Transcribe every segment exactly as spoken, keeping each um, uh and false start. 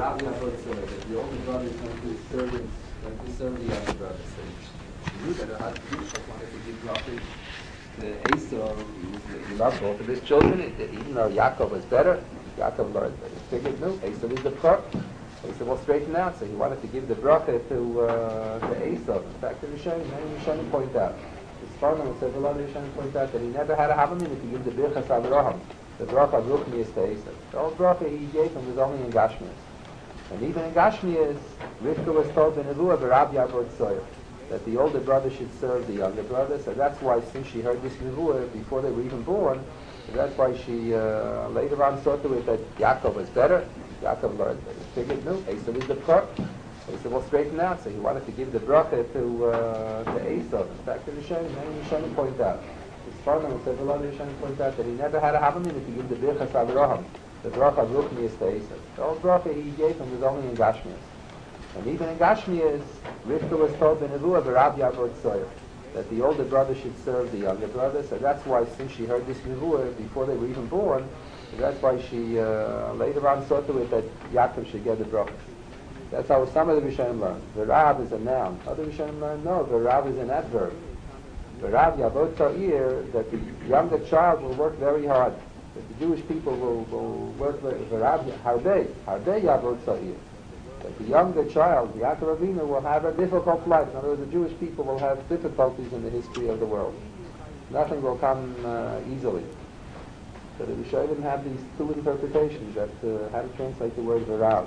Rabbi Avodah Zarah, that the older brother is going to serve him, going to serve the younger brother. So he knew that it had to do so wanted to give Rachel to Esau. He, was, he loved both of his children. It, it, even though Yaakov was better, Yaakov learned that he figured, no, Esau is the Bchor. Esau will straighten out, so he wanted to give the bracha to uh, to Esau. In fact, the Rishonim, many Rishonim point out, the Sfarnim and several other Rishonim point out that he never had a Havamina to give the Birchas Avraham, the bracha of Ruchnias to Esau. The old bracha he gave him was only in Gashmias. And even in Gashmias, Rivka was told in Nevuah, Rabbi Avodah Zarah, that the older brother should serve the younger brother. So that's why, since she heard this Nevuah before they were even born, so that's why she uh, later on saw to it that Yaakov was better. Yaakov learned that he figured, no, Esau is the Bchor. Esau will straighten out, so he wanted to give the bracha to uh, to Esau. In fact, the Rishonim, many Rishonim point out, the Sfarnim and several other Rishonim point out that he never had a Havamina to give the Birchas Avraham, the bracha of Ruchnias to Esau. The old bracha he gave him was only in Gashmias. And even in Gashmias, Rivka was told in Nevuah, Rabbi Avodah Zarah, that the older brother should serve the younger brother. So that's why, since she heard this Nevuah before they were even born, so that's why she uh, later on saw to it that Yaakov should get the bracha. That's how some of the Rishonim learn. V'rav is a noun. Other Rishonim learn, no, V'rav is an adverb. V'rav Yavod Sa'ir, that the younger child will work very hard. That the Jewish people will, will work very hard. V'rav Hardei, Hardei Yavod Sa'ir. That the younger child, Yaakov Avinu, will have a difficult life. In other words, the Jewish people will have difficulties in the history of the world. Nothing will come uh, easily. So the Rishonim have these two interpretations that uh, how to translate the word V'rav.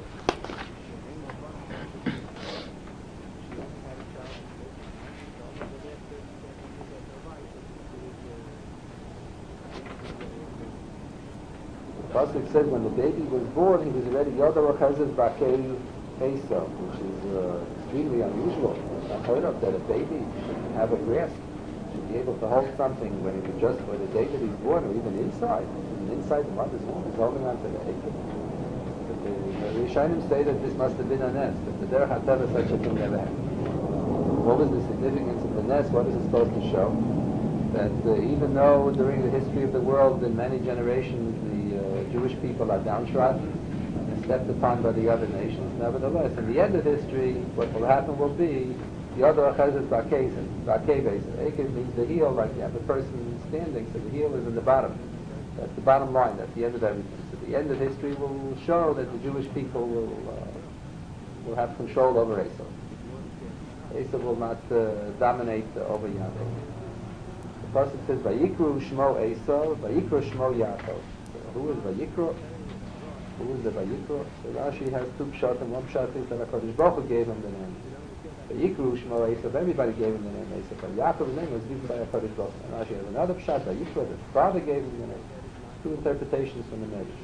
The Pasuk says when the baby was born, he was already Yodav Chazes Bakei Esau, which is uh, extremely unusual. It's unheard of that a baby should have a grasp, should be able to hold something when he was just, when the day that he's born, or even inside, even inside the mother's womb, he's holding on to the egg. But the, the Rishonim say that this must have been a nest, that the Derech HaTeva such a thing never happened. What was the significance of the nest? What is it supposed to show? That uh, even though during the history of the world, in many generations, the uh, Jewish people are downtrodden and stepped upon by the other nations, nevertheless, in the end of history, what will happen will be the other achazes ba'kezen, ba'keves. Akev means the heel, like you have a person standing, so the heel is in the bottom. That's the bottom line, that's the end of everything. So the end of history will show that the Jewish people will uh, will have control over Esau. Esau will not uh, dominate uh, over Yaakov. The Pasuk says, Vayikru Shmo Esau, Vayikru Shmo Yaakov. So who is Vayikru? Who is the Vayikru? So Rashi has two pshat, and one pshat is that HaKadosh Baruch Hu gave him the name. Vayikru Shmo Esau, everybody gave him the name Esau, but Yaakov's name was given by HaKadosh Baruch Hu. And Rashi has another pshat, Vayikru, the father gave him the name. Two interpretations from the Medrash.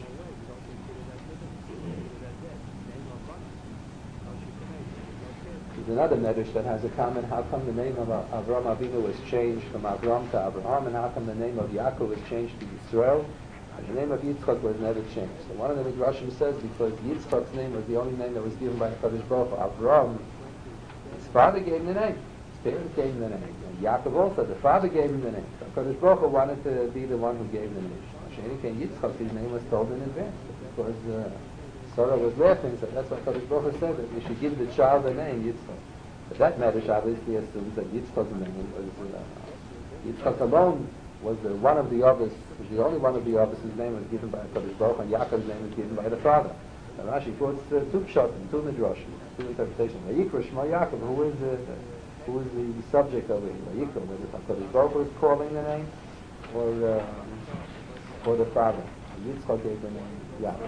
There's another Medrash that has a comment, how come the name of Avram Avinu was changed from Avram to Abraham, and how come the name of Yaakov was changed to Yisrael, and the name of Yitzchak was never changed. So one of the Midrashim says, because Yitzchak's name was the only name that was given by HaKadosh Baruch Hu, Avram, his father gave him the name, his parents gave him the name, and Yaakov also, the father gave him the name. So HaKadosh Baruch Hu wanted to be the one who gave the name. Shani came Yitzchak, his name was told in advance, because uh, Sarah was laughing, so that's why HaKadosh Baruch Hu said that we should give the child a name, Yitzchak. But that Medrash obviously assumes that Yitzchak's name was, uh, Yitzchak alone was the one of the others, was the only one of the others whose name was given by HaKadosh Baruch Hu, and Yaakov's name was given by the father. And Rashi quotes uh, two pshat and two midrashim, two interpretations. Vayikra Shema Yaakov, who is the, who is the subject of it? Vayikra, whether HaKadosh Baruch Hu is calling the name, or, uh, or the father. Yitzchak gave the name Yaakov.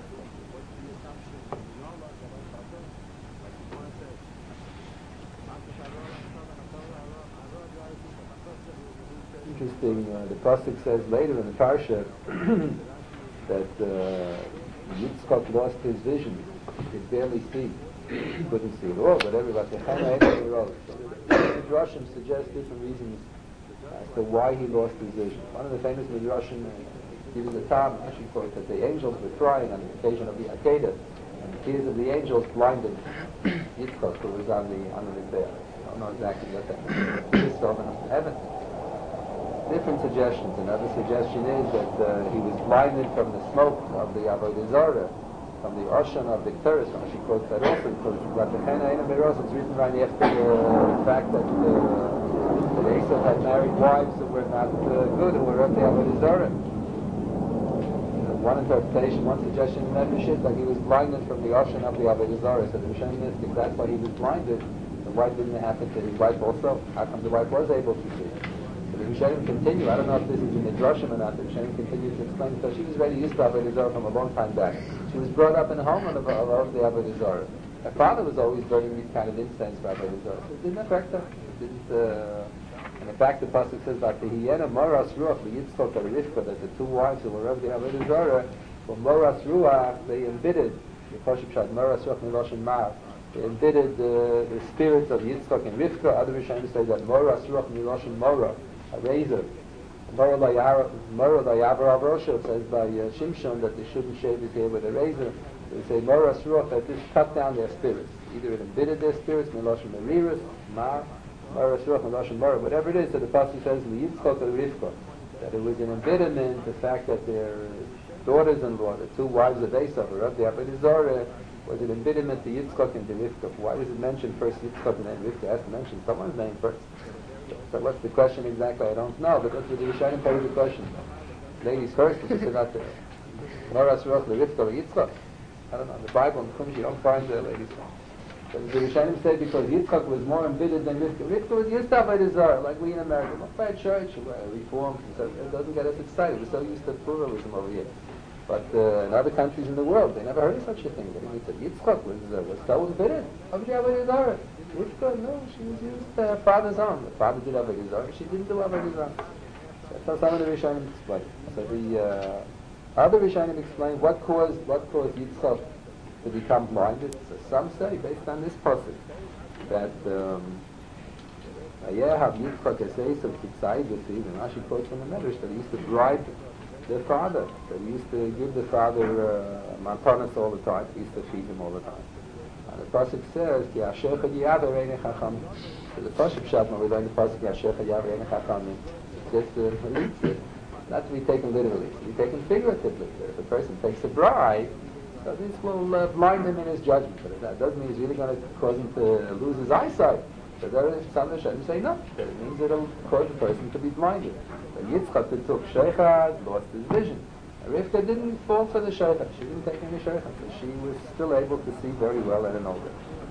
Interesting, uh, the Pasuk says later in the Parsha that uh, Yitzchak lost his vision. He could barely see. He couldn't see at all, but everybody, the Midrashim suggest different reasons as to why he lost his vision. One of the famous Midrashim uh, gives a time, actually quote, that the angels were crying on the occasion of the Akedah, and the tears of the angels blinded Yitzchak, who was on the on the Mizbeach. I don't know exactly what that means. He saw them in heaven. Different suggestions. Another suggestion is that uh, he was blinded from the smoke of the Avodah Zarah, from the Ocean of the Teres, from she quotes that also, because like the Chena Eina Beros, it's written right after the fact that uh, that Esau had married wives who were not uh, good and were up there with his Zorah. One interpretation, one suggestion in that is that he was blinded from the ocean of the Avodah Zarah. So the Rishonim mystic, that's why he was blinded. And why didn't it happen to his wife also? How come the wife was able to see? So the Rishonim continue. I don't know if this is in the Droshim or not. The Rishonim continue to explain because she was already used to Avodah Zarah from a long time back. She was brought up in a home of, of, of the Avodah Zarah. Her father was always burning these kind of incense for Avodah Zarah. So it didn't affect her. It didn't. Uh, And in fact, the pasuk says that the Hiyena Moras Ruach, the Yitzchok and Rivka, that the two wives who were of the Avodah Zarah, from Moras Ruach, they embittered the pasuk Shad Moras Ruach Miloshin Mar. They embittered uh, the spirits of Yitzchok and Rivka. Other Rishonim say that Moras Ruach Miloshin Mora, a razor. Mora Layavar Avrosha says by uh, Shimshon that they shouldn't shave his hair with a razor. They say Moras Ruach, that this cut down their spirits. Either it embittered their spirits, Miloshin Mariris, Mar. Whatever it is, so the pasuk says in the Yitzchok and Rivka that it was an embitterment, the fact that their daughters-in-law, the two wives of Esau, were of the Avodah Zarah, was an embitterment to Yitzchok and to Rivka. Why does it mention first Yitzchok and then Rivka? It has to mention someone's name first. So what's the question exactly? I don't know, but that's what the Rishonim pose the question. Ladies first, it's just not the Moras Ruach, Rivka, or Yitzchok. I don't know. The Bible in Chumash, you don't find the ladies. But the Rishonim say because Yitzchak was more embittered than Rivka. Rivka was used to Avodah Zarah, like we in America. Not by a church, or a reform. So it doesn't get us excited. We're so used to pluralism over here. But uh, in other countries in the world, they never heard of such a thing. They didn't say Yitzchak was, uh, was so embittered of the Avodah Zarah. Rivka, no, she was used to her father's own. The father did Avodah Zarah, she didn't do Avodah Zarah. That's how some of the Rishonim explain. So the uh, other Rishonim explain what caused what caused Yitzchak to become blinded. So some say, based on this pasuk, that um, Yitzchak Esau Kitzai with him, and Rashi quotes from the Medrash that he used to bribe their father, that he used to give the father uh, mantanas all the time, he used to feed him all the time. And the pasuk says, Ki Asher Chad Yaver Ein Chacham. So the pasuk Shabbat, we learn the pasuk Ki Asher Chad Yaver Ein Chacham. It's just uh, not to be taken literally, to be taken figuratively. If a person takes a bribe, so this will uh, blind him in his judgment. But that doesn't mean he's really going to cause him to lose his eyesight. So there is some Rishonim say no. It means it'll cause the person to be blinded. But Yitzchak took sheichad, lost his vision. Rivka didn't fall for the sheichad. She didn't take any sheichad. So she was still able to see very well at an older.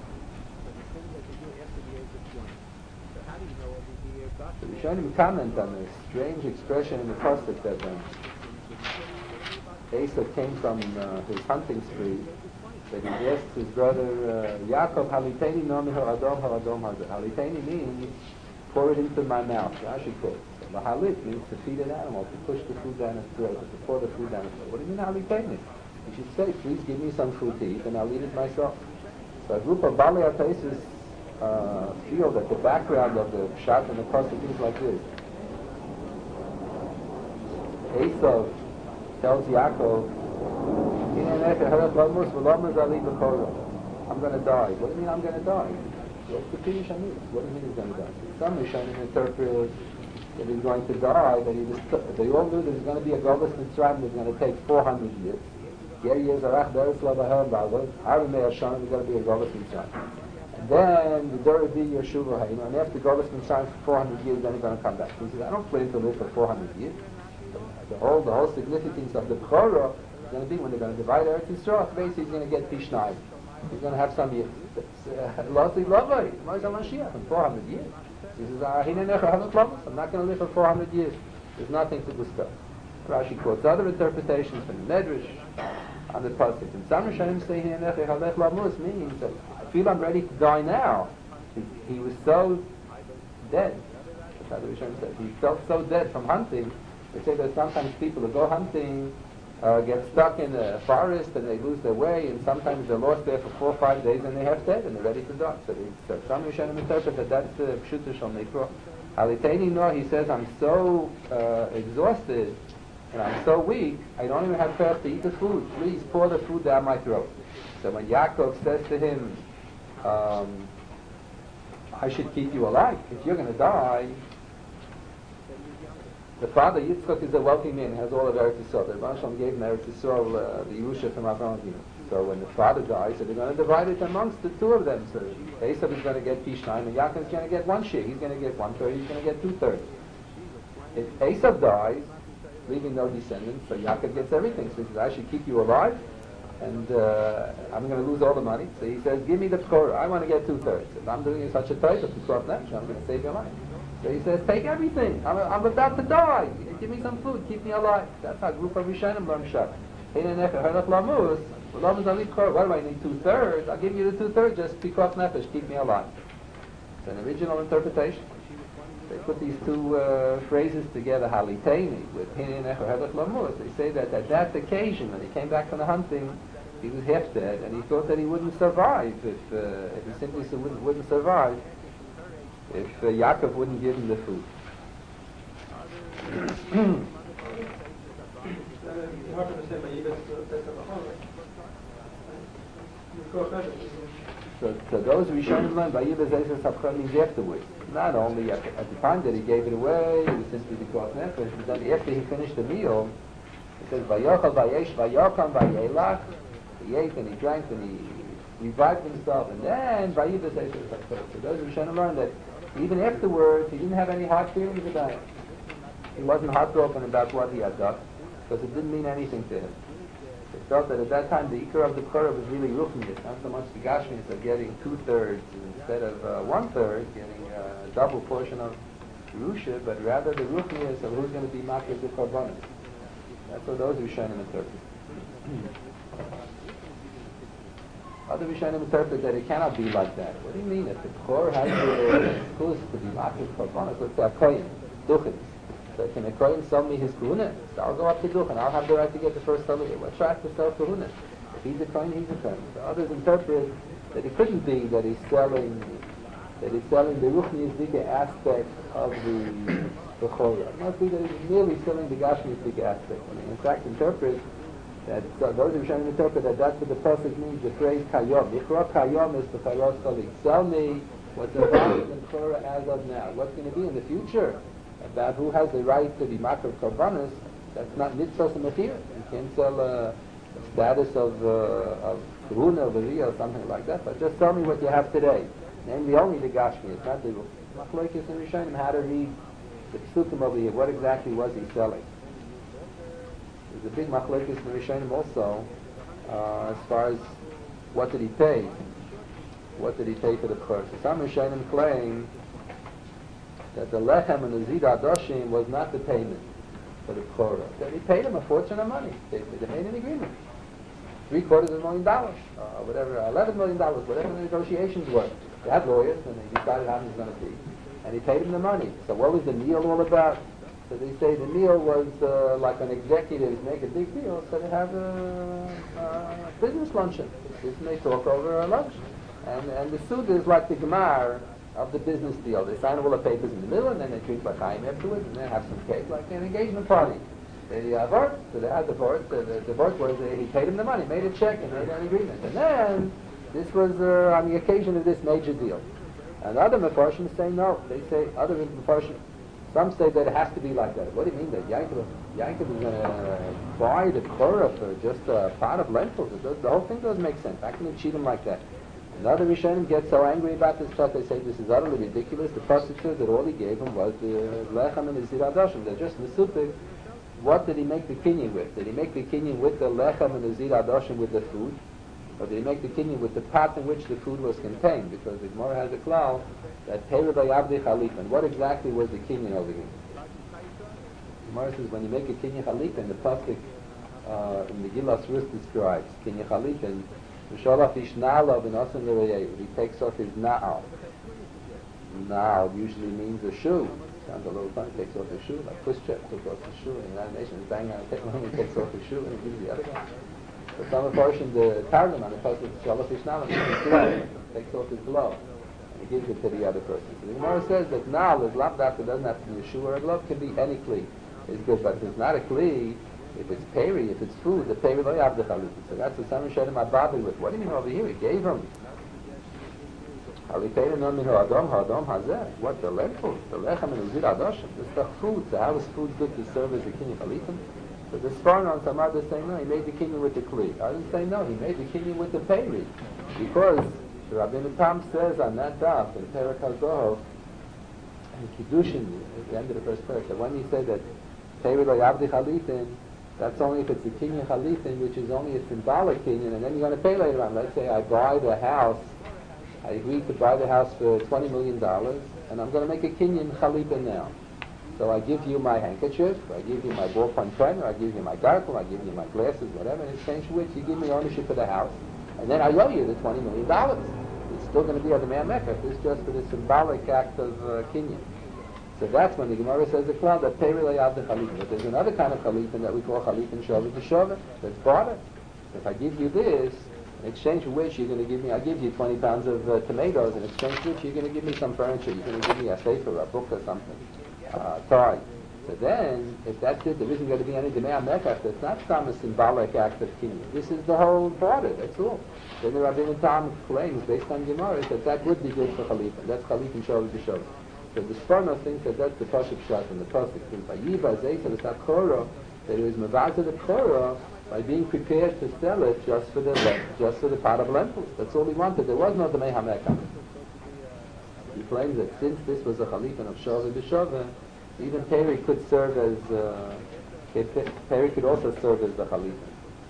The Rishonim comment on this strange expression in the pasuk that um, Esau came from uh, his hunting spree, that he asked his brother uh, Yaakov, Haliteni nomi ha'adom ha'adom hazeh. Haliteni means pour it into my mouth. Rashi quotes. Mahalit means to feed an animal, to push the food down its throat, to pour the food down its throat. What do you mean Haliteni? You should say, please give me some food to eat and I'll eat it myself. So a group of Baalei HaTaisus uh, feel that the background of the Pshat and the pasuk is like this. Esau tells Yaakov, I'm going to die. What do you mean I'm going to die? What's the Pirish Hamid? What do you mean he's going to die? Some Rishonim interpret that he's going to die, that he was t- they all knew that he's going to be a Golus Mitzrayim that's going to take four hundred years. Ger years Arach Deretz Lavahel Ba'alot, Armei Hashem is going to be a Golus Mitzrayim. And then the Dor be Yeshua Haim, and after Golus Mitzrayim for four hundred years, then he's going to come back. He says, I don't plan to live for four hundred years. The whole, the whole significance of the Bechorah is going to be when they're going to divide Eretz Yisrael. Basically, he's going to get Pishnai. He's going to have some years. Lotzi Lovai, Moshe Mashiach, in four hundred years. He says, I'm not going to live for four hundred years. There's nothing to discuss. Rashi quotes other interpretations from the Medrash on the pasuk. And some Rishonim say Hinenech Halech Lamus means that I feel I'm ready to die now. He, he was so dead. That's how the Rishonim said. He felt so dead from hunting. They say that sometimes people who go hunting uh, get stuck in the forest and they lose their way, and sometimes they're lost there for four or five days and they're half dead and they're ready to die. So, they, so some Rishonim interpret that that's the Pshuta Shal Mikra. Haliteni no, he says, I'm so uh, exhausted and I'm so weak, I don't even have thirst to eat the food. Please pour the food down my throat. So when Yaakov says to him, um, I should keep you alive. If you're going to die, the father, Yitzchak, is a wealthy man, has all of Eretz Yisrael. The Rebbe Shalom gave him Eretz Yisrael, uh, the Yerusha from Avraham Avinu. So when the father dies, so they're going to divide it amongst the two of them. So Esav is going to get Pishnaim, and Yaakov is going to get one share. He's going to get one third. He's going to get two thirds. If Esav dies, leaving no descendants, so Yaakov gets everything. So he says, I should keep you alive, and uh, I'm going to lose all the money. So he says, give me the Korah. I want to get two thirds. If I'm doing such a type of crop next, I'm going to save your life. So he says, take everything. I'm, I'm about to die. Give me some food. Keep me alive. That's how group of Rishonim learn Shach. What do I need? Two thirds? I'll give you the two thirds. Just pikuach nefesh. Keep me alive. It's an original interpretation. They put these two uh, phrases together, haliteni, with hinin echer hedach lamus. They say that at that occasion, when he came back from the hunting, he was half dead, and he thought that he wouldn't survive if, uh, if he simply so wouldn't, wouldn't survive if uh, Yaakov wouldn't give him the food. So, so those Rishonim learned by Yibas Ezer Sapcha means afterwards. Not only at the, at the time that he gave it away, it was simply because nefesh, but then after he finished the meal, it says, Vayochal Vayesh Vayokam Vayelach, he ate and he drank and he revived himself, and then Vayibas Ezer Sapcha. So those Rishonim learned that even afterwards, he didn't have any hard feelings about it. He wasn't heartbroken about what he had done, because it didn't mean anything to him. He felt that at that time the ikar of the Korah was really ruchnius, not so much the gashmius of getting two-thirds instead of uh, one-third, getting uh, a double portion of Yerusha, but rather the ruchnius of who's going to be makir the korbanos. That's what those Rishonim interpret. Other Rishonim interpret that it cannot be like that. What do you mean? If the Korah has the excuse to be makir korbanos, let's say a kohen, duchis. So can a Kohen sell me his kahuna? So I'll go up to Duch and I'll have the right to get the first salary. What tries to sell kahuna? If he's a Kohen, he's a Kohen. So others interpret that it couldn't be that he's selling that he's selling the Ruchni aspect of the Bechorah. It must be that he's merely selling the Gashmi aspect. And in fact, interpret that so those who trying to interpret that that's what the pasuk means. The phrase Kayom. Yichra Kayom is the Pharaoh's Salik. Sell me what's available in Korah as of now. What's going to be in the future? About who has the right to be makar korbanos, that's not mitzvah mechir. You can't sell a, a status of uh, of karuna, or or something like that. But just tell me what you have today, namely only the gashmi. It's not the machlokes and rishonim how to read the psukim over here. What exactly was he selling? There's a big machlokes and rishonim also uh, as far as what did he pay? What did he pay for the purse? Some rishonim claim that the lechem and the zid adoshim was not the payment for the Korah. That he paid him a fortune of money. They, they made an agreement. Three quarters of a million dollars, uh, whatever, eleven million dollars, whatever the negotiations were. They had lawyers and they decided how it was going to be. And he paid him the money. So what was the meal all about? So they say the meal was uh, like an executive make a big deal, so they have a, a business luncheon. And they talk over a lunch. And, and the suda is like the gemar of the business deal. They sign all the papers in the middle, and then they drink l'chaim afterwards, and then have some cake, like an engagement party. They uh, vote, so they had the vote. The, the, the vote was uh, he paid him the money, made a check, and made an agreement. And then this was uh, on the occasion of this major deal. And other Mefarshim say no. They say other Mefarshim. Some say that it has to be like that. What do you mean that Yaakov, Yaakov is going to buy the Korah for just a pot of lentils? It does, the whole thing doesn't make sense. How can you cheat him like that? And the other Rishonim get so angry about this stuff, they say this is utterly ridiculous. The pasuk says that all he gave him was the lechem and the zid adoshim. They're just mesupik. What did he make the kinyan with? Did he make the kinyan with the lechem and the zid adoshim with the food? Or did he make the kinyan with the pot in which the food was contained? Because the Gemara has a klal that Teir Vayavdi Chalip. And what exactly was the kinyan over here? The Gemara says when you make a kinyan chalip, and the pasuk uh, in the Gilas Rus describes kinyan chalip, and he takes off his na'al. Na'al usually means a shoe. Sounds a little funny. He takes off his shoe, like Khrushchev took off his shoe in the United Nations. Bang on he takes off his shoe and he gives the other guy. But some portion, the Targum on the pasuk Shalach Ishnal, takes off his glove and he gives it to the other person. So the Gemara says that na'al is lavdafka, doesn't have to be a shoe or a glove, can be any kli. It's good, but if it's not a kli, if it's peri, if it's food, the peri lo yav the chalipin. So that's the Sam Shem Abadi with. What do you mean over here? He gave him. Halipin no min ha'adam ha'adam hazeh. What, the lentils, the lechem and the zid adoshim? This is the food. So how is food good to serve as a kinyan chalipin? So the Sforno, some others say no, he made the kinyan with the kli. Others say no, he made the kinyan with the peri, because the Rabbeinu Tam says on that daf in Perek HaZohar in Kiddushin at the end of the first parak that when you say that peri lo yavdi chalithin, that's only if it's a kinyan chalithin, which is only a symbolic kinyan, and then you're going to pay later on. Let's say I buy the house, I agreed to buy the house for twenty million dollars, and I'm going to make a kinyan chalithin now. So I give you my handkerchief, I give you my ballpoint pen, or I give you my gargle, I give you my glasses, whatever, in exchange for which you give me ownership of the house, and then I owe you the twenty million dollars. It's still going to be on the man mekach. It's just for the symbolic act of uh, kinyan. So that's when the Gemara says the klal that peri lo yavdi chalipin. But there's another kind of chalipin that we call chalipin shova b'shova. That's barter. If I give you this, in exchange for which you're going to give me, I give you twenty pounds of uh, tomatoes, in exchange for which you're going to give me some furniture, you're going to give me a sefer, a book or something. Uh, toy. So then, if that's it, there isn't going to be any demei mekach. That's not some symbolic act of kinyan. This is the whole border. That's all. Then the Rabbeinu Tam claims, based on Gemara, that that would be good for chalipin. That's chalipin shova b'shova. So the Sforno thinks that that's the pasuk shot from the pasuk. Vayiva zeisa v'sakoro, that it was mavaza the koro by being prepared to sell it just for the just for the pot of lentils. That's all he wanted. There was no demei hamekach. He claims that since this was a chalipin of shova b'shova, even peri could serve as uh, peri could also serve as the chalipin.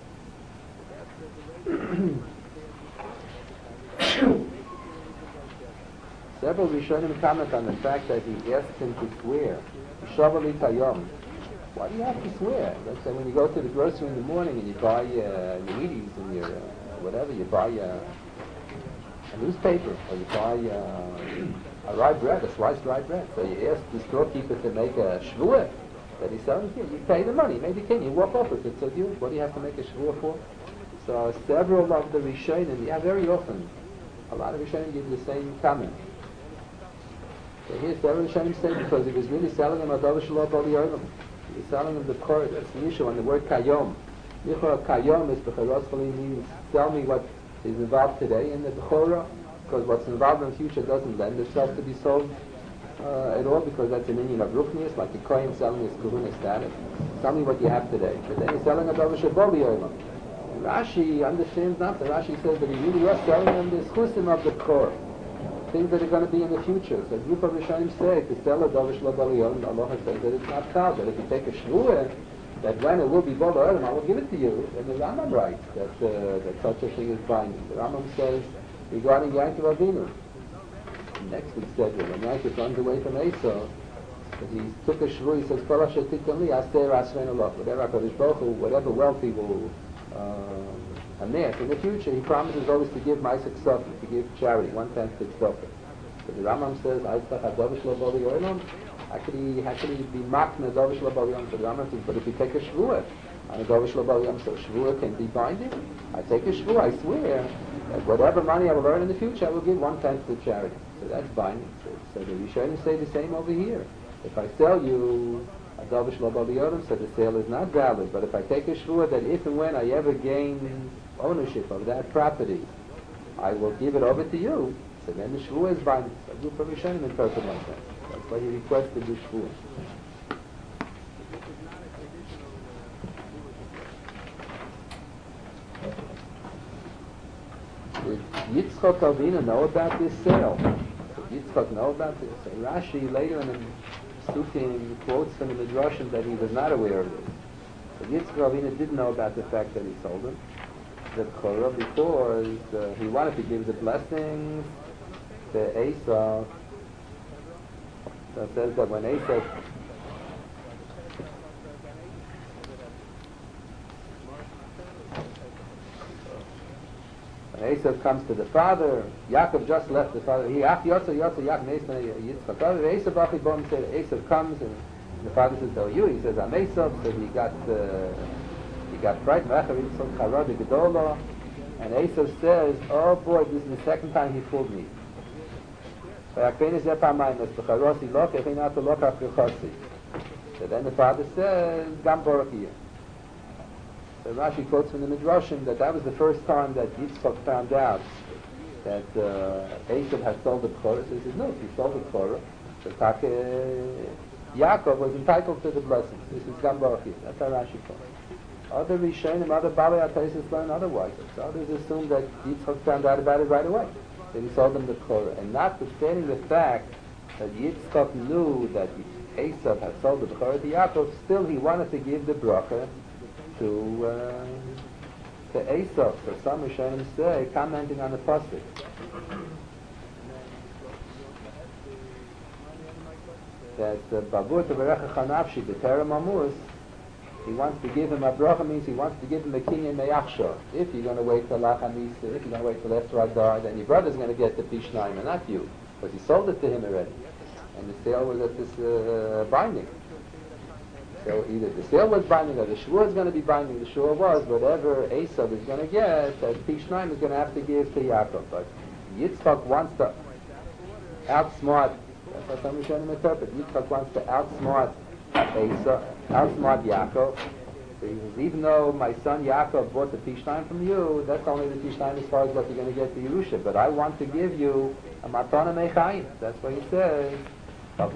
Several Rishonim comment on the fact that he asked him to swear, shova li tayom. Why do you have to swear? Let's say when you go to the grocery in the morning and you buy uh, your Wheaties and your uh, whatever, you buy uh, a newspaper, or you buy uh, a rye bread, a sliced rye bread. So you ask the storekeeper to make a shvuah that he sells you. You pay the money, you make the king, you walk off with it. So you, what do you have to make a shvuah for? So several of the Rishonim, yeah, very often, a lot of Rishonim give the same comment. So here several Rishonim say because he was really selling him a davar shelo bali olam. He was selling him the kor, that's the issue on the word kayom. Yichor kayom is b'charos chali means tell me what is involved today in the b'chora, because what's involved in the future doesn't lend itself to be sold uh, at all, because that's an Indian of ruchnius, like the kohen selling his kahuna status. Tell me what you have today. But then he's selling a davar shelo bali olam. Rashi understands nothing. Rashi says that he really was selling them the chusim of the core, things that are going to be in the future. So a group of Rishonim say to sell a davar shelo bali olam, Allah has said that it's not kal, that if you take a shvuah, that when it will be bali olam, I will give it to you. And the Rambam writes that, uh, that such a thing is binding. The Rambam says regarding Yaakov Avinu, next week's schedule, when Yaakov runs away from Esau, that he took a shvuah, he says, Kol asher titan li, aser asrein Allah. Whatever HaKadosh Baruch Hu, whatever wealth he will uh, amass in the future, he promises always to give Ma'aseh Ksafim, to give charity, one-tenth to Ksafim. So the Rambam says, Aiztach HaDavar Shelo Bali Olam, how could he, how could he be mocked in a davar shelo bali olam? So the Rambam says, but if you take a shvuah on a davar shelo bali olam, so shvuah can be binding. I take a shvuah, I swear that whatever money I will earn in the future, I will give one-tenth to charity. So that's binding. So, so the Rishonim say the same over here. If I sell you a davar shelo bali olam, so the sale is not valid. But if I take a shvuah that if and when I ever gain ownership of that property, I will give it over to you, so then the shvuah is binding. So a group of Rishonim interpret like that. That's why he requested the shvuah. Did Yitzchak Avinu know about this sale? Did Yitzchak know about this? So Rashi later in the Sukkim quotes from the Midrashim that he was not aware of this. But Yitzchak Avinu did know about the fact that he sold him the Korah because uh, he wanted to give the blessings to Esau. So it says that when Esau when Esau comes to the father, Yaakov just left the father. He Ach Yotza Yotza Yaakov Yitzchak. Esau Bachi Bom said Esau comes and the father says, "Oh, you?" He says, "I'm Esau." So he got uh, he got frightened. And Esau says, "Oh boy, this is the second time he fooled me." So then the father says, Gam Borakia. So Rashi quotes from the Midrashim that that was the first time that Yitzchak found out that uh, Esau had sold the Korah. So he says, no, if he sold the Korah, so Taka Yaakov was entitled to the blessings. This is Gam Baruch. That's how Rashi calls it. Other Rishonim, other Balei HaTaisis learn otherwise. So others assume that Yitzchak found out about it right away. That he sold them the Torah. And notwithstanding the fact that Yitzchak knew that Esav had sold the Torah to Yaakov, still he wanted to give the bracha to uh, to Esav. So some Rishonim say, commenting on the pasuk, that Babur Tevarecha Chanavshi, the Terem Amus, he wants to give him a bracha, means he wants to give him a kinyan meyachsha. If you're going to wait till Lachamisa, if you're going to wait till after Adar, then your brother's going to get the Pishnaim, and not you, because he sold it to him already. And the sale was at this uh, binding. So either the sale was binding or the shua is going to be binding. The shua was whatever Esav is going to get, that Pishnaim is going to have to give to Yaakov. But Yitzchak wants to outsmart. That's how some Rishonim interpret. Yitzchak wants to outsmart Esav, outsmart Yaakov. So he says, even though my son Yaakov bought the Pishnaim from you, that's only the Pishnaim as far as what you're going to get to Yerusha. But I want to give you a Matana Mechayim. That's what he says. If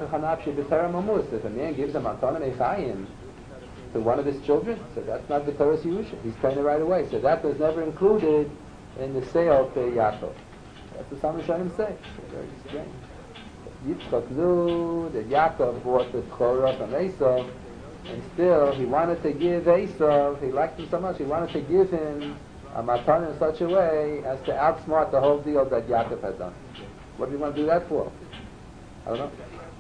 a man gives a Matana Mechayim to one of his children, so that's not the Torah's Yerusha. He's paying it right away. So that was never included in the sale to Yaakov. That's what some Rishonim say. It's very strange. Yitzchak knew that Yaakov bought the Torah from Esav, and still he wanted to give Esav, he liked him so much, he wanted to give him a matan in such a way as to outsmart the whole deal that Yaakov had done. What do you want to do that for? I don't know.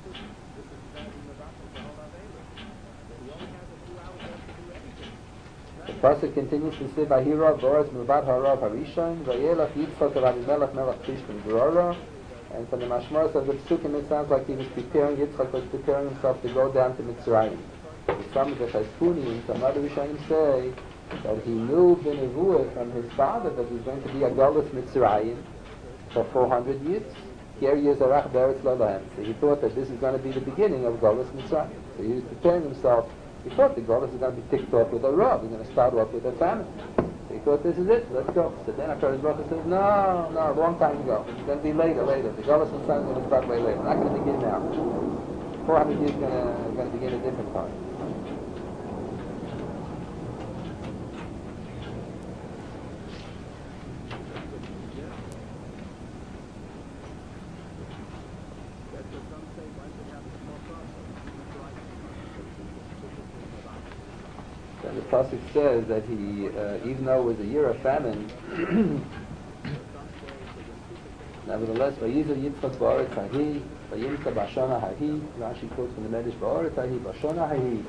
The pasuk continues to say, "Vayira Boaz milvad harav harishon, vayelach Yitzchak el Avimelech melech Tishbin Gerara." And from the mashmos of the psukim, it sounds like he was preparing, Yitzchak was preparing himself to go down to Mitzrayim. Some of the Chazkunim, some other Rishonim say that he knew b'nevuah from his father that there's going to be a Golus Mitzrayim for four hundred years. Ger Yezarach Beretz Lolahem. So he thought that this is going to be the beginning of Golus Mitzrayim. So he was preparing himself. He thought the Golus is going to be ticked off with a rub. He's going to start off with a famine. So he thought, this is it, let's go. So then HaKadosh Baruch Hu says, no, no, a long time ago. It's going to be later, later. The Golus Mitzrayim is going to start way later. It's not going to begin now. four hundred years is going to, going to begin a different time. The pasuk says that he, uh, even though it was a year of famine, nevertheless, Vayizel Yitzchak ba'aretz hahi, Vayimtza b'shana hahi. Rashi quotes from the Medrash, ba'aretz hahi, b'shana hahi.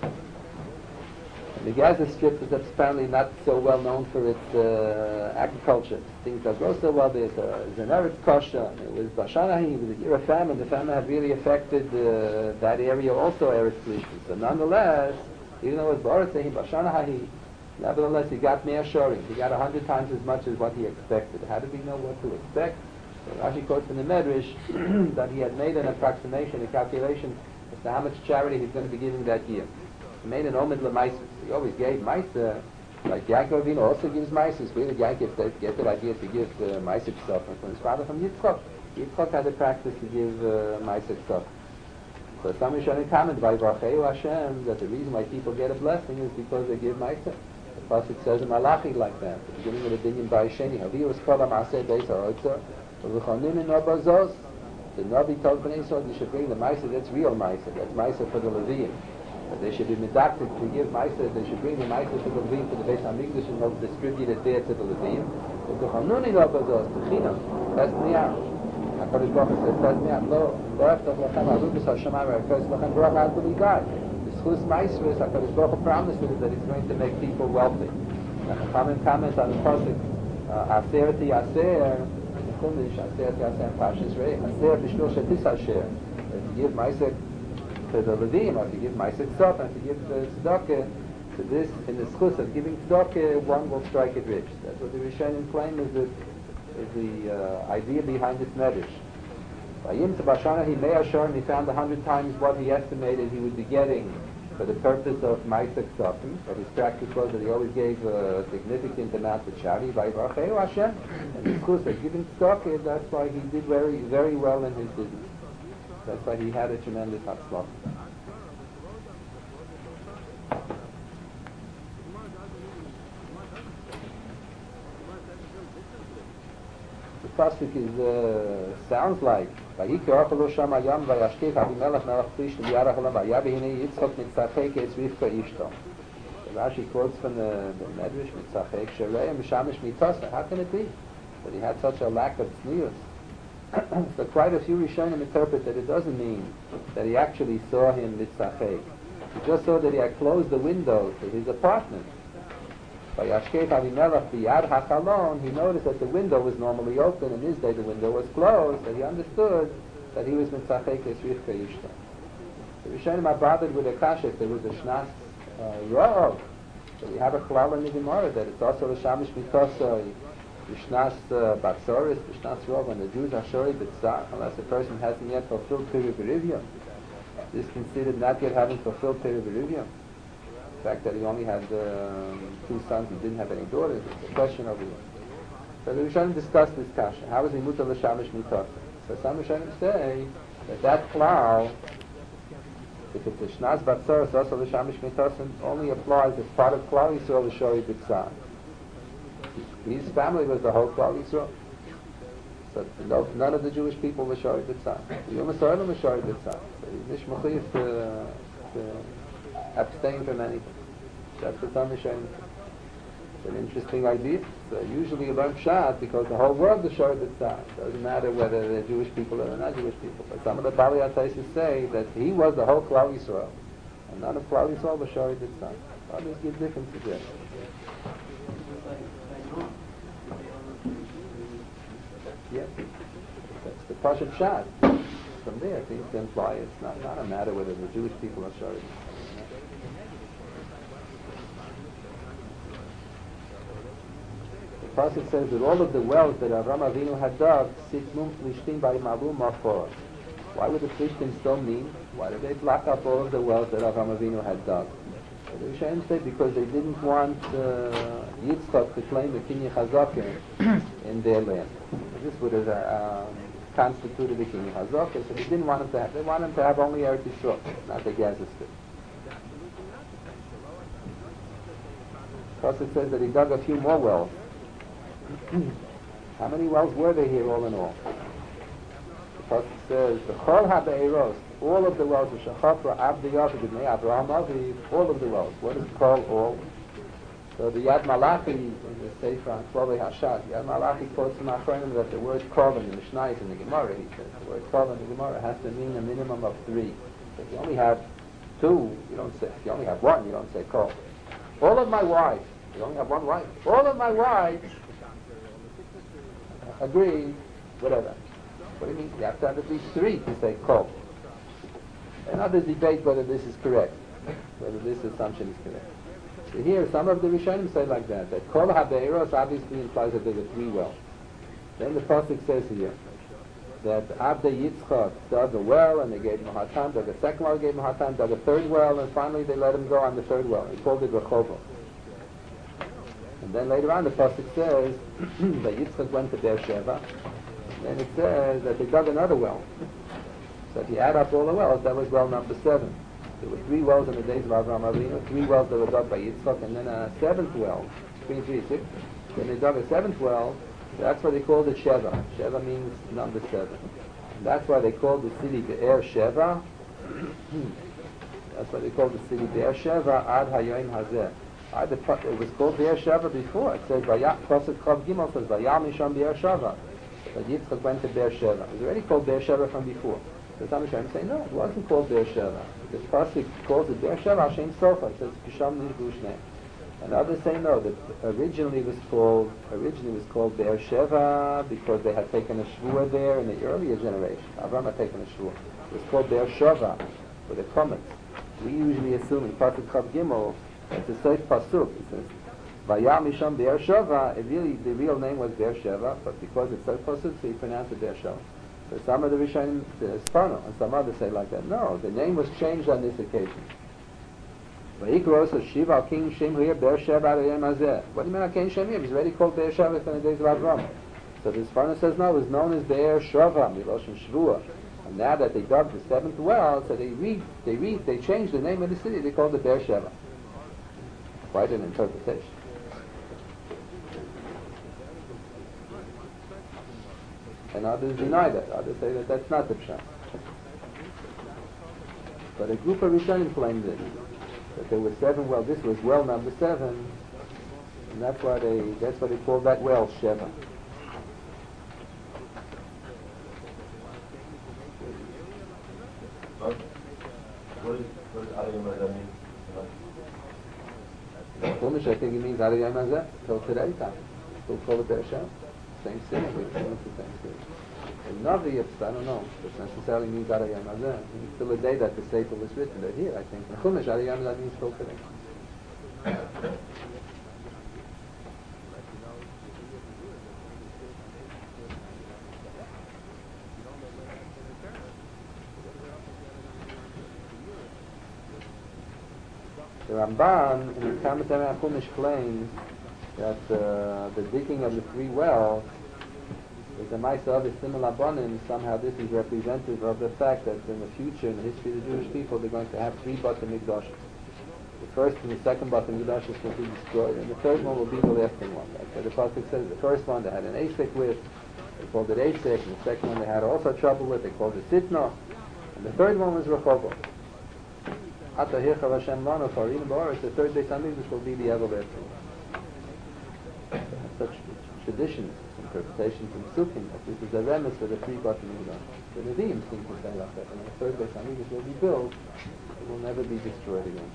The Gaza Strip is apparently not so well known for its uh, agriculture. Things don't grow so well. There's an Eretz Kosher. It was b'shana hahi. It was a year of famine. The famine had really affected uh, that area also, Eretz Plishtim. So nonetheless, even though it was Ba'aretz Hahi, Bashana Hahi, nevertheless he got Me'er Shorim. He got a hundred times as much as what he expected. How did he know what to expect? So Rashi quotes in the Medrash that he had made an approximation, a calculation as to how much charity he's going to be giving that year. He made an Omid L'Maisus. He always gave Maisa, like Yaakov Avinu also gives Maisus. Where did Yaakov get that idea to give uh, Maisa stuff? From his father, from Yitzchak. Yitzchak had the practice to give uh, Maisa stuff. So some Rishonim comment by Barcheu Hashem that the reason why people get a blessing is because they give Maisa. The pasuk says in Malachi like that, at the beginning of the Binyan by Sheni, Havius Kol HaMaaseh Beis HaOtzer, V'Chonim in Obazos. The Navi told Bnei Yisrael you should bring the Maisa. That's real Maisa. That's Maisa for the Leviim. That they should be medacted to give Maisa. They should bring the Maisa to the Leviim to the Beis Hamikdash and they'll distribute it there to the Leviim. V'Chonim in Obazos, T'chinam. That's Niyam. HaKadosh Baruch Hu says, "Taz mi'at lo lo eftach lachem arubis hashamayim v'erkos lachem baruch ad b'ligad." The schus ma'isros HaKadosh Baruch Hu promises that He's going to make people wealthy. And the common comment on the pasuk, "Aser tiyaser," the Chumash, "Aser tiyaser" Parshas Re'eh, "Aser b'shvil shetis asher." If you give ma'aser to the Levim, or if you give ma'aser tzot, and if you give the tzedakah, to this in the schus of giving tzedakah, one will strike it rich. That's what the Rishonim claim is that. Is the uh, idea behind this medrash. Vayim Tzabashana he may ashar, and he found a hundred times what he estimated he would be getting for the purpose of Ma'aseh Ksafim. But his practice was that he always gave a significant amount of charity by Barcheu Hashem, and of course, by giving tzedakah, that's why he did very, very well in his business. That's why he had a tremendous hatzlach. The pasuk is uh, sounds like Vayikra Achalo Sham Hayam Vayashkef Abimelech Melech Plishtim Yarach Olam Vayavi Hinei Yitzchak Mitzachek Es Rivka Ishto. Rashi quotes from the, the Medrash Mitzachek Sherei Mishamish Mitasa. How can it be that he had such a lack of tznius? So quite a few Rishonim interpret that it doesn't mean that he actually saw him Mitzachek. He just saw that he had closed the window to his apartment. By Yashkef Avimelech Biyad HaChalon, he noticed that the window was normally open, and his day the window was closed, and he understood that he was Mitzachek Es Rivka Ishto. The Rishonim are bothered with a kasha if there was a Shnas uh, Rov. So we have a klal in the Gemara that it's also a Shamish Mitosa, the Shnas Batsoris, the Shnas Rov, and the Jews are Shori B'tzah, unless a person hasn't yet fulfilled Peri Berivia. This is considered not yet having fulfilled Peri Berivia. The fact that he only had um, two sons and didn't have any daughters, it's a question over here. So the Rishonim discuss this kasha. How is he mutar l'shamish mitosa? So some Rishonim say that that klal, if it's a shnas batzoros also l'shamish mitosa, only applies as part of klal Yisrael l'shori b'tzah. His family was the whole klal Yisrael. So no, none of the Jewish people were shori b'tzah. The Yom HaSorelim was shori b'tzah. So he's nishmachif to, to abstain from anything. That's what some Rishonim say. It's an interesting idea. So usually you learn Pshat because the whole world is short of time. It doesn't matter whether they're Jewish people or they're not Jewish people. But some of the Bali Ataisis say that he was the whole Klal Yisrael. And none of Klal Yisrael was short of time. Others give different suggestions. Yes. That's the Pashat Pshat. From there, it seems to imply it's not, not a matter whether the Jewish people are short of time. The Pasuk says that all of the wells that Avram Avinu had dug, Sitnum Plishtim by Malu Mafor. Why would the Plishtim still mean? Why did they block up all of the wells that Avram Avinu had dug? So the Rishonim say because they didn't want uh, Yitzchak to claim the Kinyi Chazakah in their land. This would have uh, um, constituted the Kinyi Chazakah, so they didn't want him to have. They wanted him to have only Eretz Yisrael, not the Gaza Strip. Pasuk says that he dug a few more wells. How many wells were there here all in all? The Pasuk says, the Chol HaBe'eros, all of the wells, the Shechafra, Abdi Yav, B'nei Avraham Aviv, all of the wells. What is called all? So the Yad Malachi, in the Sefer on Klovei Hashad, Yad Malachi quotes from Achronim that the word Kol in the Mishnah is in the Gemara, he says. The word Kol in the Gemara has to mean a minimum of three. If you only have two, you don't say, if you only have one, you don't say Kol. All of my wives, you only have one wife. All of my wives agree, whatever. What do you mean? You have to have at least three to say kol. And others debate whether this is correct, whether this assumption is correct. So here, some of the Rishonim say like that, that kol habe'eros obviously implies that there were three wells. Then the Pasuk says here that Abda Yitzchak dug a well and they gave him a hard time, dug a second well, gave him a hard time, dug a third well, and finally they let him go on the third well. He called it Rechovo. And then later on the Pasuk says that Yitzchak went to Beersheba, and then it says that they dug another well. So if you add up all the wells, that was well number seven. There were three wells in the days of Avraham Avinu, three wells that were dug by Yitzchak, and then a seventh well, three, three, six. Then they dug a seventh well, so that's why they called it Sheva. Sheva means number seven. And that's why they called the city Be'er Sheva. That's why they called the city Be'er Sheva Ad Hayoim Hazeh. I, the, it was called Be'er Sheva before. It says, Pasuk Chav Gimel says, Vayam Misham Be'er Sheva. But Yitzchak went to Be'er Sheva. It was already called Be'er Sheva from before. So some Rishonim say, no, it wasn't called Be'er Sheva. This Pasuk calls it Be'er Sheva Hashem Sofa. It says, Kisham Nishbu Shnei. And others say no, that originally it was called, originally it was called Be'er Sheva because they had taken a shvua there in the earlier generation. Avram had taken a shvua. It was called Be'er Sheva for the comments. We usually assume in Pasuk Chav Gimel, it's a safe pasuk. It says, "Vayam Misham Be'er Sheva." It really, the real name was Be'er Sheva, but because it's safe pasuk, so he pronounced it Be'er Sheva. So some of the Rishonim, the Sfarno, and some others say like that. No, the name was changed on this occasion. Vayikros Shiva King Shem here Be'er Sheva Arayim Hazeh. What do you mean King Shem here? It was already called Be'er Sheva in the days of Avram. So the Sfarno says no, it was known as Be'er Sheva, Miloshim Shvua. And now that they dug the seventh well, so they read, they read, they changed the name of the city. They called it Beersheba. Quite an interpretation. And others deny that. Others say that that's not the pshat. But a group of Rishonim claimed it, that there were seven wells. This was well number seven, and that's why they that's why they called that well Sheva. What is what does Ariyam Hazeh mean? Chumash, I think it means Ariyam Hazeh till today time. Still call it Beersheba. Same thing. It's the same thing. And Navi, I don't know, it necessarily means Ariyam Hazeh. It's still a day that the Sefer was written. But here, I think, in Chumash, Ariyam Hazeh means still today. The Ramban in the Talmud Chumash claims that uh, the digging of the three wells is a Ma'aseh of similar bonim. Somehow this is representative of the fact that in the future, in the history of the Jewish people, they're going to have three Bate Mikdashim. The first and the second Bate Mikdashim will be destroyed, and the third one will be the lasting one. That's what the Pasuk says. The first one they had an Asik with, they called it Asik, and the second one they had also trouble with, they called it Sitna, and the third one was Rechobo. Ata Hircha Hashem Lano Farim Boris, the third Beis Hamikdash will be the everlasting one. Such traditions, interpretations in Sukkim, that this is a remes for the three Bate Mikdash. The Nevi'im seem to say like that, and the third Beis Hamikdash will be built, it will never be destroyed again.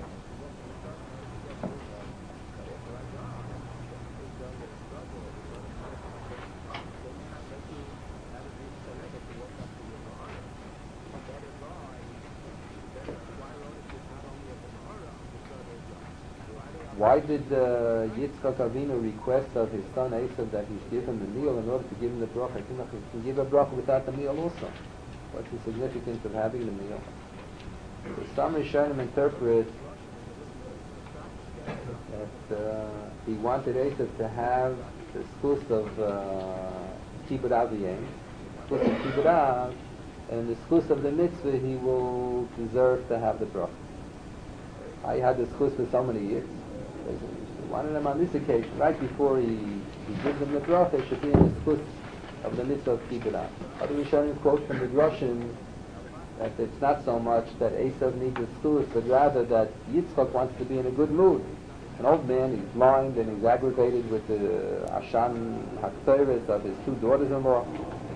Why did uh, Yitzchak Avinu request of his son Esav that he give him the meal in order to give him the bracha? He can give a bracha without the meal also. What's the significance of having the meal? So some Rishonim interpret that uh, he wanted Esav to have the schus of Kibbud Aviyim, schus of Kibbud Av, and the schus of the mitzvah he will deserve to have the bracha. I had the schus for so many years. One of them on this occasion, right before he, he gives them the bracha, should be in the schus of the mitzvah of Kibbud Av. Other Rishonim quote from the Droshin that it's not so much that Esav needs a schus, but rather that Yitzchak wants to be in a good mood. An old man, he's blind and he's aggravated with the Ashan HaKteres of his two daughters-in-law.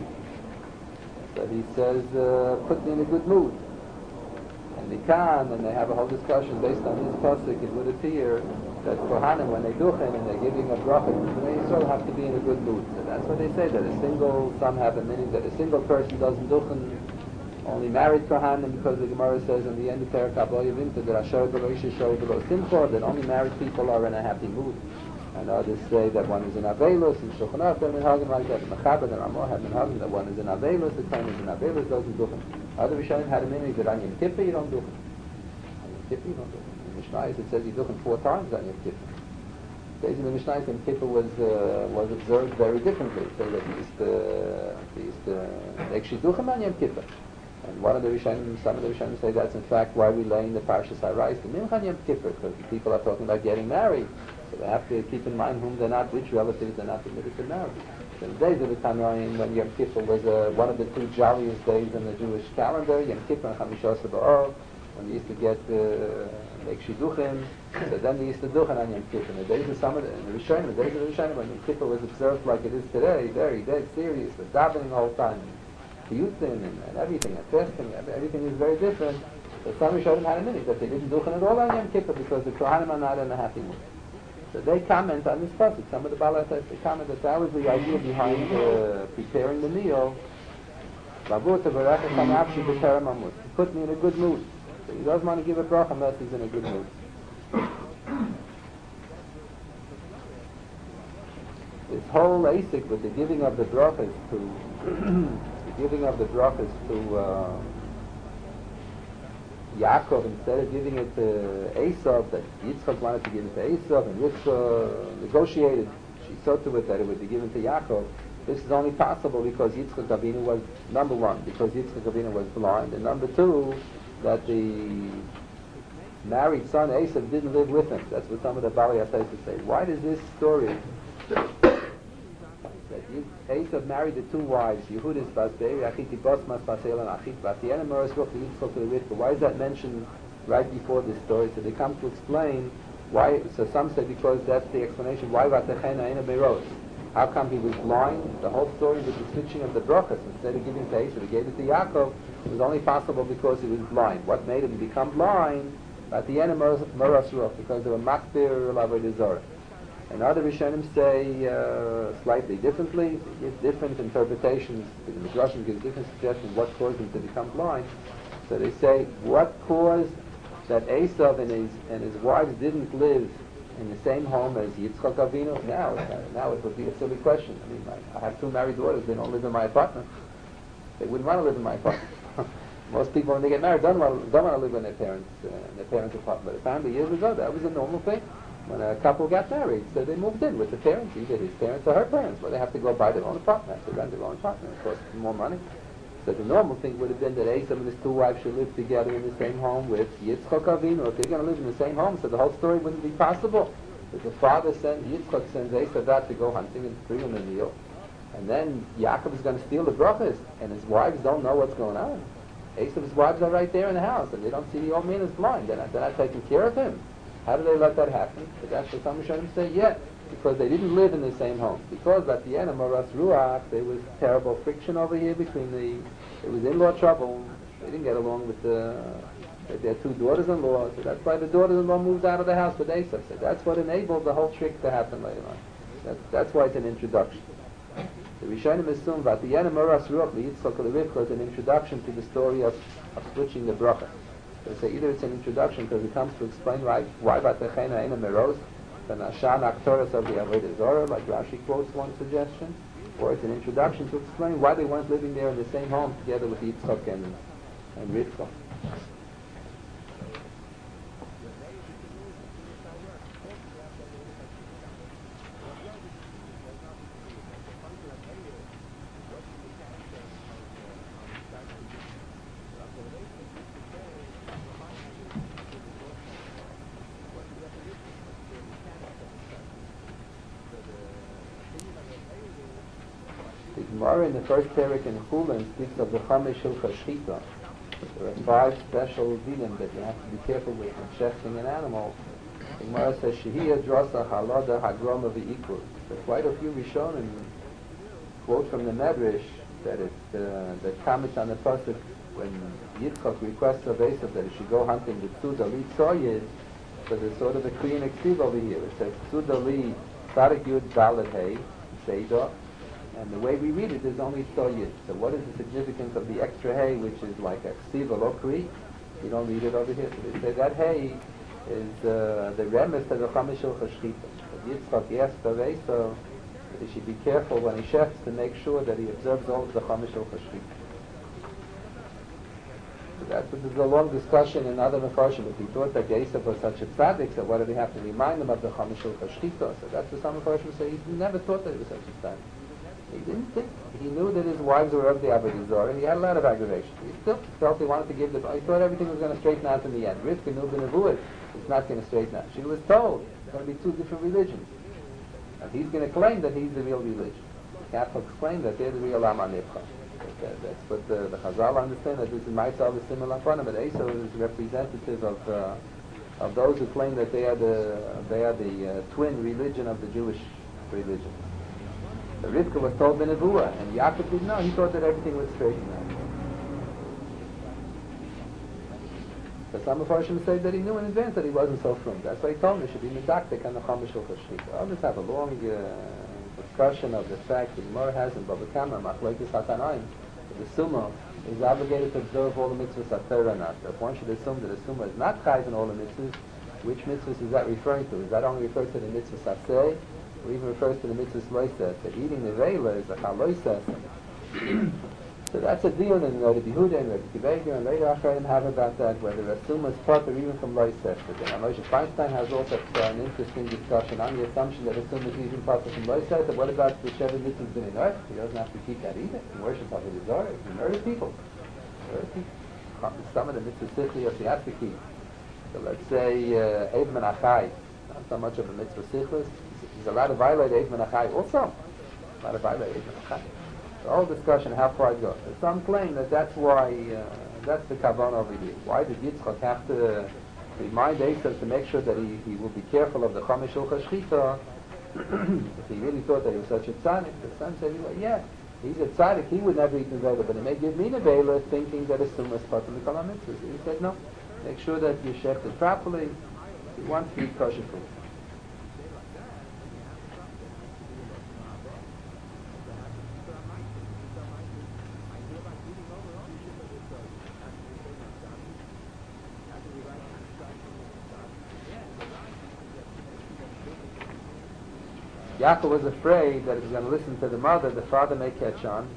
So he says, uh, put me in a good mood. And they can, and they have a whole discussion based on this pasuk. It would appear that Kohanim, when they duchen and they're giving a bracha, they still have to be in a good mood. So that's what they say, that a single, some have a meaning that a single person doesn't duchen, only married Kohanim, because the Gemara says in the end of Perek HaBoyavinta that Asher B'lo Isha Shoy B'lo Simcha, that only married people are in a happy mood. And others say that one is in Avelus, and Shulchan Aruch have minhagim like that, and Mechaber and Ramah have minhagim that one is in Avelus, the time is in Avelus, doesn't duchen. Other Rishonim had a meaning that on Yom Kippur you don't duchen. On Yom Kippur you don't duchen. In Mishnayos it says you duchen four times on Yom Kippur. Days in the Mishnayos Yom Kippur was uh, was observed very differently. They say that he used to he used to make shidduchim on Yom Kippur. And one of the Rishonim, some of the Rishonim say that's in fact why we lay in the Parshas Harayis the Mincha on Yom Kippur, because the people are talking about getting married. So they have to keep in mind whom they're not, which relatives they're not permitted to marry. So the days of the Tanoim, when Yom Kippur was uh, one of the two jolliest days in the Jewish calendar, Yom Kippur and Chamisha B'Av, when they used to get uh, make shidduchim, so then they used to duchen on Yom Kippur. In the days of summer, in the Rishonim, the days of the Rishonim, when Yom Kippur was observed like it is today, very dead serious, with davening the whole time, piyutim and, and everything, and fasting, everything is very different. So some Rishonim had a minute that they didn't duchen at all on Yom Kippur because the Kohanim are not in a happy mood. So they comment on this pasuk. Some of the Balat they comment that that was the idea behind uh, preparing the meal. To put me in a good mood. So he doesn't want to give a bracha unless he's in a good mood. This whole asik with the giving of the brachas to the giving of the brachas to uh, Yaakov, instead of giving it to Esav, that Yitzchak wanted to give it to Esav, and Yitzchak negotiated, she saw to it that it would be given to Yaakov. This is only possible because Yitzchak Avinu was, number one, because Yitzchak Avinu was blind, and number two, that the married son Esav didn't live with him. That's what some of the Bali Yasais say. Why does this story that Esav married the two wives, Yehudis Bas Be'eri, Achiti Bosmas Basel and Achit Bas Yenemer Esrok Yitzchak to the Rivka? Why is that mentioned right before this story? So they come to explain why. So some say because that's the explanation. Why Vatechena Ena Beros? How come he was blind? The whole story with the switching of the brachas, instead of giving to Esav, he gave it to Yaakov. It was only possible because he was blind. What made him become blind? At the end of Moras Ruach, because they were Makbir Avodah Zarah. And other Rishonim say uh, slightly differently, give different interpretations. The Midrashim gives different suggestions what caused him to become blind. So they say, what caused that Esav and his, and his wives didn't live in the same home as Yitzchak Avinu? Now, now it would be a silly question. I mean, I, I have two married daughters, they don't live in my apartment. They wouldn't want to live in my apartment. Most people, when they get married, don't want, don't want to live in their parents' uh, in their parents' apartment. But apparently, years ago, that was a normal thing. When a couple got married, so they moved in with the parents, either his parents or her parents. Well, they have to go buy their own apartment, have to rent their own apartment. It costs more money. So the normal thing would have been that Esav and his two wives should live together in the same home with Yitzchak Avinu. If they're going to live in the same home, so the whole story wouldn't be possible. But the father sends Yitzchak sends Esav out to go hunting and bring him a meal, and then Yaakov is going to steal the brachas, and his wives don't know what's going on. Esav's wives are right there in the house, and they don't see the old man is blind. They're not, they're not taking care of him. How do they let that happen? But that's what some Rishonim say, yeah, because they didn't live in the same home. Because at the end of Moras Ruach, there was terrible friction over here between the, it was in-law trouble. They didn't get along with the, with their two daughters-in-law, so that's why the daughters-in-law moved out of the house with Esav. So that's what enabled the whole trick to happen later on. That's, that's why it's an introduction. The Rishonim assume that the end of Moras Ruach, the Yitzchak Rivka, is an introduction to the story of, of switching the bracha. They say either it's an introduction because it comes to explain why why Vatechena Ena Meros, the Nashan Aktoras of the Avodah Zarah, like Rashi quotes one suggestion, or it's an introduction to explain why they weren't living there in the same home together with Yitzchak and, and Rivka. In the first parak in Chulin speaks of the Chamesh Hilcha Shchita. There are five special dinim that you have to be careful with when shechting an animal. The Gemara says Shehiyah Drasa Halada Hagroma V'Ikur. There are quite a few Rishonim quote from the Medrash that it uh, that comments on the pasuk when Yitzchak requests of Esav that he should go hunting with Tzuda Li Tzoyid. So there's sort of a Korean extiv over here. It says Tzuda Li Tzadik Yud Dalet Hey Seidah. And the way we read it is only Tzoyid. So what is the significance of the extra hay, which is like a Ksiv or Lokri? You don't read it over here. So they say that hay is uh, the remes to the Chamesh Hilcha Shchita. Yitzchak asked of Esav that he should be careful when he shechts to make sure that he observes all of the Chamesh Hilcha Shchita. So that's what there's a long discussion in other Mefarshim. If he thought that Esav was such a tzaddik, so what did he have to remind him of the Chamesh Hilcha Shchita? So that's what some Mefarshim say. He never thought that he was such a tzaddik. He didn't think, he knew that his wives were of the Avodah Zarah, and he had a lot of aggravation. He still felt he wanted to give the, he thought everything was going to straighten out in the end. Rivka knew the Nevuah, it's not going to straighten out. She was told, it's going to be two different religions. And he's going to claim that he's the real religion. Catholics claim that they're the real Am HaNivcha. That, that's what the, the Chazal understand, that this is Ma'aseh V'Simul Afana, but Esav is representative of uh, of those who claim that they are the, they are the uh, twin religion of the Jewish religion. The Rivka was told the Nevuah, and Yaakov didn't know. He thought that everything was straightened out. But some of Hashem said that he knew in advance that he wasn't so from. That's why he told me he should be medaktik on the Chamesh Hilcha Shchita. Others have a long uh, discussion of the fact that Gemara has in Baba Kama, Machlokes HaTanaim, that the Summa is obligated to observe all the mitzvahs at Torah not. So if one should assume that the Summa is not chayv in all the mitzvahs, which mitzvahs is that referring to? Is that only refers to the mitzvahs aseh, or even refers to the mitzvahs loisa? That eating the reila is a chaloisa. So that's a deal in Rabbi Yehuda and Rabbi Kiva and later Achayim have about that, whether a summa is part or even from Lois Sefter. And Moshe Feinstein has also uh, an interesting discussion on the assumption that a summa is even part from Lois Sefter. What about the Sheva Mitzvahs in the earth? He doesn't have to keep that either. He worships Avodah Zarah. He murders people. He murders people. Some of the mitzvahs sichlios he has to keep. So let's say uh, Eid Menachai, not so much of a mitzvah sichlis. He's allowed to violate Eid Menachai also. Allowed to violate Eid Menachai. The whole discussion how far it goes. There's some claim that that's why, uh, that's the kavanah over here. Why did Yitzchak have to remind Esav to make sure that he, he will be careful of the Chamesh Shulchan Shchita? If he really thought that he was such a tzaddik, the son said, well, yeah, he's a tzaddik, he would never eat nevela, but he may give me nevela thinking that it's sumas part of the Kol HaMitzvahs. He said, no, make sure that you chef it properly. He wants to eat kosher food. Yaakov was afraid that if he's going to listen to the mother, the father may catch on.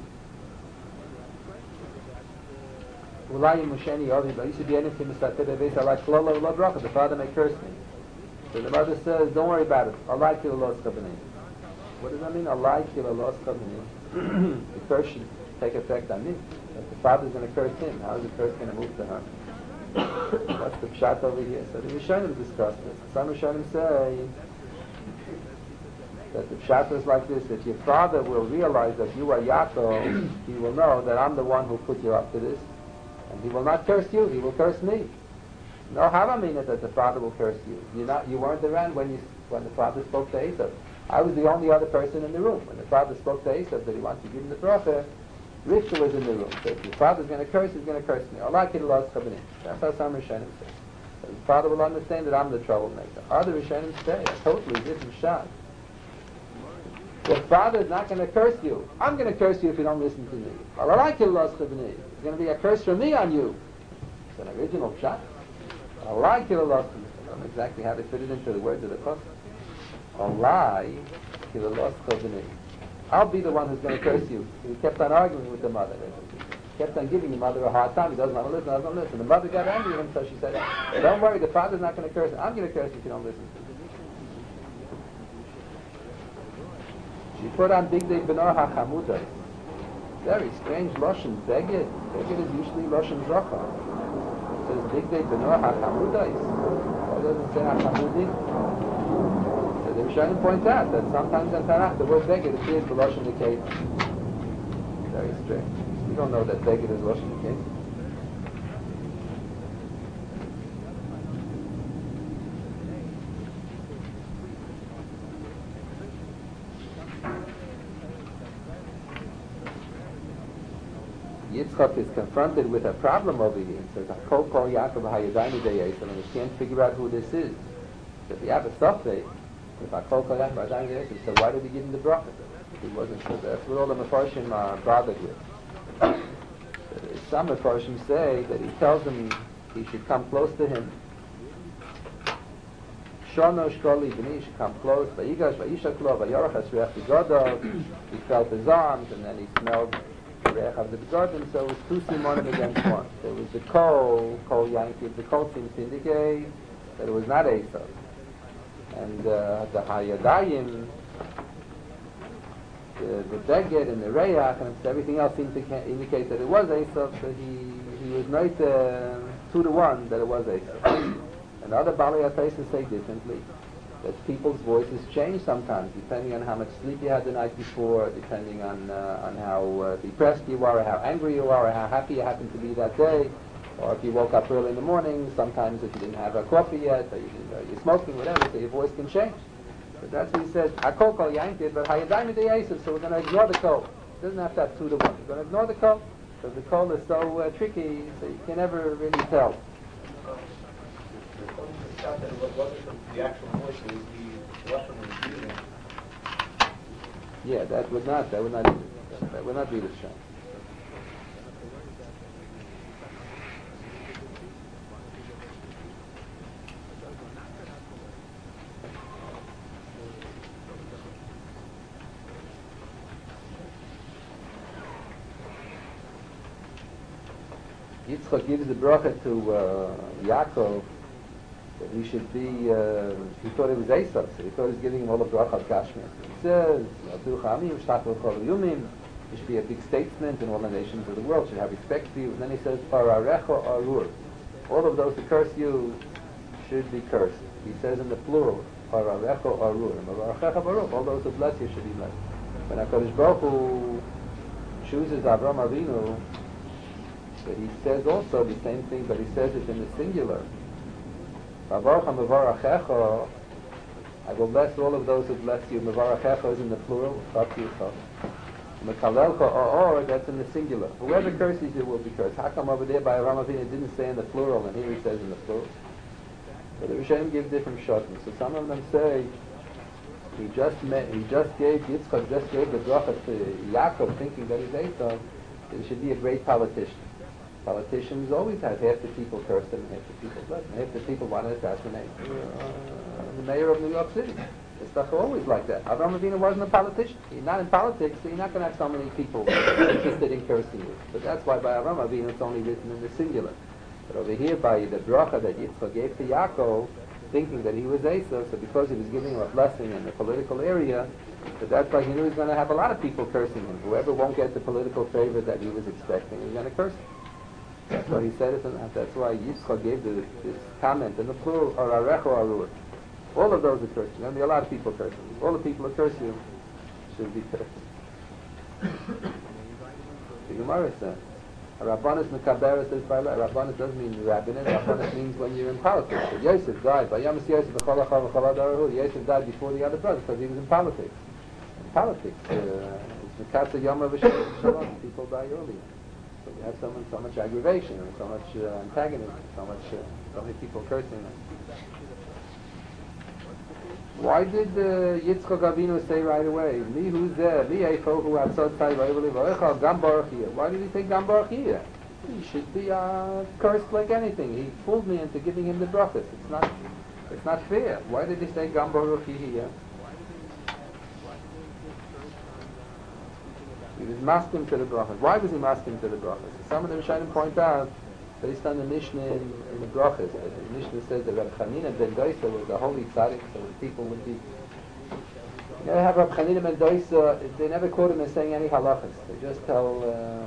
The father may curse me. So the mother says, don't worry about it. Allah kil los chabanim. What does that mean? Allah kil los chabanim. The curse should take effect on me. If the father's going to curse him, how is the curse going to move to her? What's the pshat over here? So the Rishonim discuss this. Some Rishonim say that the pshat is like this: if your father will realize that you are Yaakov, he will know that I'm the one who put you up to this, and he will not curse you, he will curse me. No havamina that the father will curse you. You're not, you weren't around when you when the father spoke to Esav. I was the only other person in the room. When the father spoke to Esav that he wants to give him the bracha, Rivka was in the room. So if your father's going to curse, he's going to curse me. Allah kid los chabanim. That's how some Rishonim say. So the father will understand that I'm the troublemaker. Other Rishonim say a totally different shot. The father is not going to curse you. I'm going to curse you if you don't listen to me. Allah kid los chabanim. It's going to be a curse from me on you. It's an original shot. Allah kid los chabanim. I don't know exactly how they fit it into the words of the Kosev. Allah kid los chabanim. I'll be the one who's going to curse you. He kept on arguing with the mother. He kept on giving the mother a hard time. He doesn't want to listen, doesn't want to listen. The mother got angry with him, so she said, don't worry, the father's not going to curse. I'm going to curse you if you don't listen. She put on Big Day Benor HaChamudas. Very strange Lashon. Beged. Beged is usually Lashon Zocha. It says Big Day Benor HaChamudas. Why doesn't it say HaChamudim? The Rishonim points out that sometimes in Tanakh the word Beged appears for Lashon Neked. Very strange. We don't know that Beged is Lashon Neked. Yitzchak is confronted with a problem over here. He says, Kol Kol Yaakov HaYadayim Deyes, and he can't figure out who this is. So if you have a suffix, if I call Kodak by Dang Yosef, so why did he give him the bracha? He wasn't sure. That's what all the Mefarshim are bothered with. Some Mefarshim say that he tells him he should come close to him. Shono Shkoli B'ni, he should come close. Vayigash Vayishaklo Vayorach HaSreach B'Godov. He felt his arms and then he smelled the Reach of the B'Godim. So it was two simonim against one. There was the Kol, Kol Yankiv. The Kol seems to indicate that it was not Esav. And uh, the Hayadayim, the, the Beged and the Reyach and everything else seemed to ca- indicate that it was Esav, so he, he was not uh, two to one that it was Esav. And other Baalei HaTesis say differently, that people's voices change sometimes, depending on how much sleep you had the night before, depending on, uh, on how uh, depressed you are, or how angry you are, or how happy you happen to be that day. Or if you woke up early in the morning, sometimes if you didn't have a coffee yet, or you didn't, uh, you're smoking, whatever, so your voice can change. But that's what he says, Hakol Kol Yankid, but Hayadayim Deyesef, so we're going to ignore the kol. It doesn't have to have two to one. We're going to ignore the kol, because the kol is so uh, tricky, so you can never really tell. Yeah, that would not, that would not, that would not be the shot. Yitzchak gives the bracha to uh, Yaakov that he should be, uh, he thought it was Esav, so he thought he was giving him all the bracha of Gashmi. He says, you should be a big statesman and all the nations of the world should have respect for you. And then he says, Pararecha Arur. All of those who curse you should be cursed. He says in the plural, Pararecha Arur. And Pararecha Arur, all those who bless you should be blessed. When HaKadosh Baruch Hu chooses Avram Avinu, but he says also the same thing, but he says it in the singular. I will bless all of those who bless you. Mevarachecha is in the plural. Mekalelcha or that's in the singular. Whoever curses you will be cursed. How come over there by Avram Avinu it didn't say in the plural, and here he says in the plural? But the Rishonim give different shotgun. So some of them say he just met, he just gave Yitzchak just gave the bracha to Yaakov, thinking that he's Esav. He should be a great politician. Politicians always have half the people curse them and half the people bless them. Half the people want to assassinate uh, the mayor of New York City. It's stuff always like that. Avram Avinu wasn't a politician. He's not in politics, so you're not going to have so many people interested in cursing you. But that's why by Avram Avinu it's only written in the singular. But over here by the bracha that Yitzchak gave to Yaakov, thinking that he was Esav, so because he was giving him a blessing in the political area, but that's why he knew he was going to have a lot of people cursing him. Whoever won't get the political favor that he was expecting, he's going to curse him. That's why he said it, and that's why Yitzchak gave the, this comment in the plural, or Arecho Arur. All of those are cursing. There'll be a lot of people cursing. All the people who curse you should be cursed. The Gemara says, Rabbanis Mekaberes says by Rabbanis doesn't mean rabbinate. Rabbanis means when you're in politics. So Yosef died. By Yamas Yosef B'cholachav B'cholad Arahu. Yosef died before the other brothers because he was in politics. In politics, uh, it's Mekatza Yom Shalom. People die early. So we have so much, so much aggravation and so much uh, antagonism, so much, uh, so many people cursing them. Why did uh, Yitzchak Avinu say right away, "Mi who's there? Mi eifo who atzot tzai v'ayvoli v'oichal gam baruch here"? Why did he say gam baruch here? He should be uh, cursed like anything. He fooled me into giving him the brachas. It's not, it's not fair. Why did he say gam baruch here? He was masking to the brachas. Why was he masking to the brachas? Some of the Rishonim point out, based on the Mishnah in, in the brachas, the Mishnah says that Reb Chanina ben Doisa was a holy tzaddik, so the people would be. You never have Reb Chanina ben Doisa. They never quote him as saying any halachas. They just tell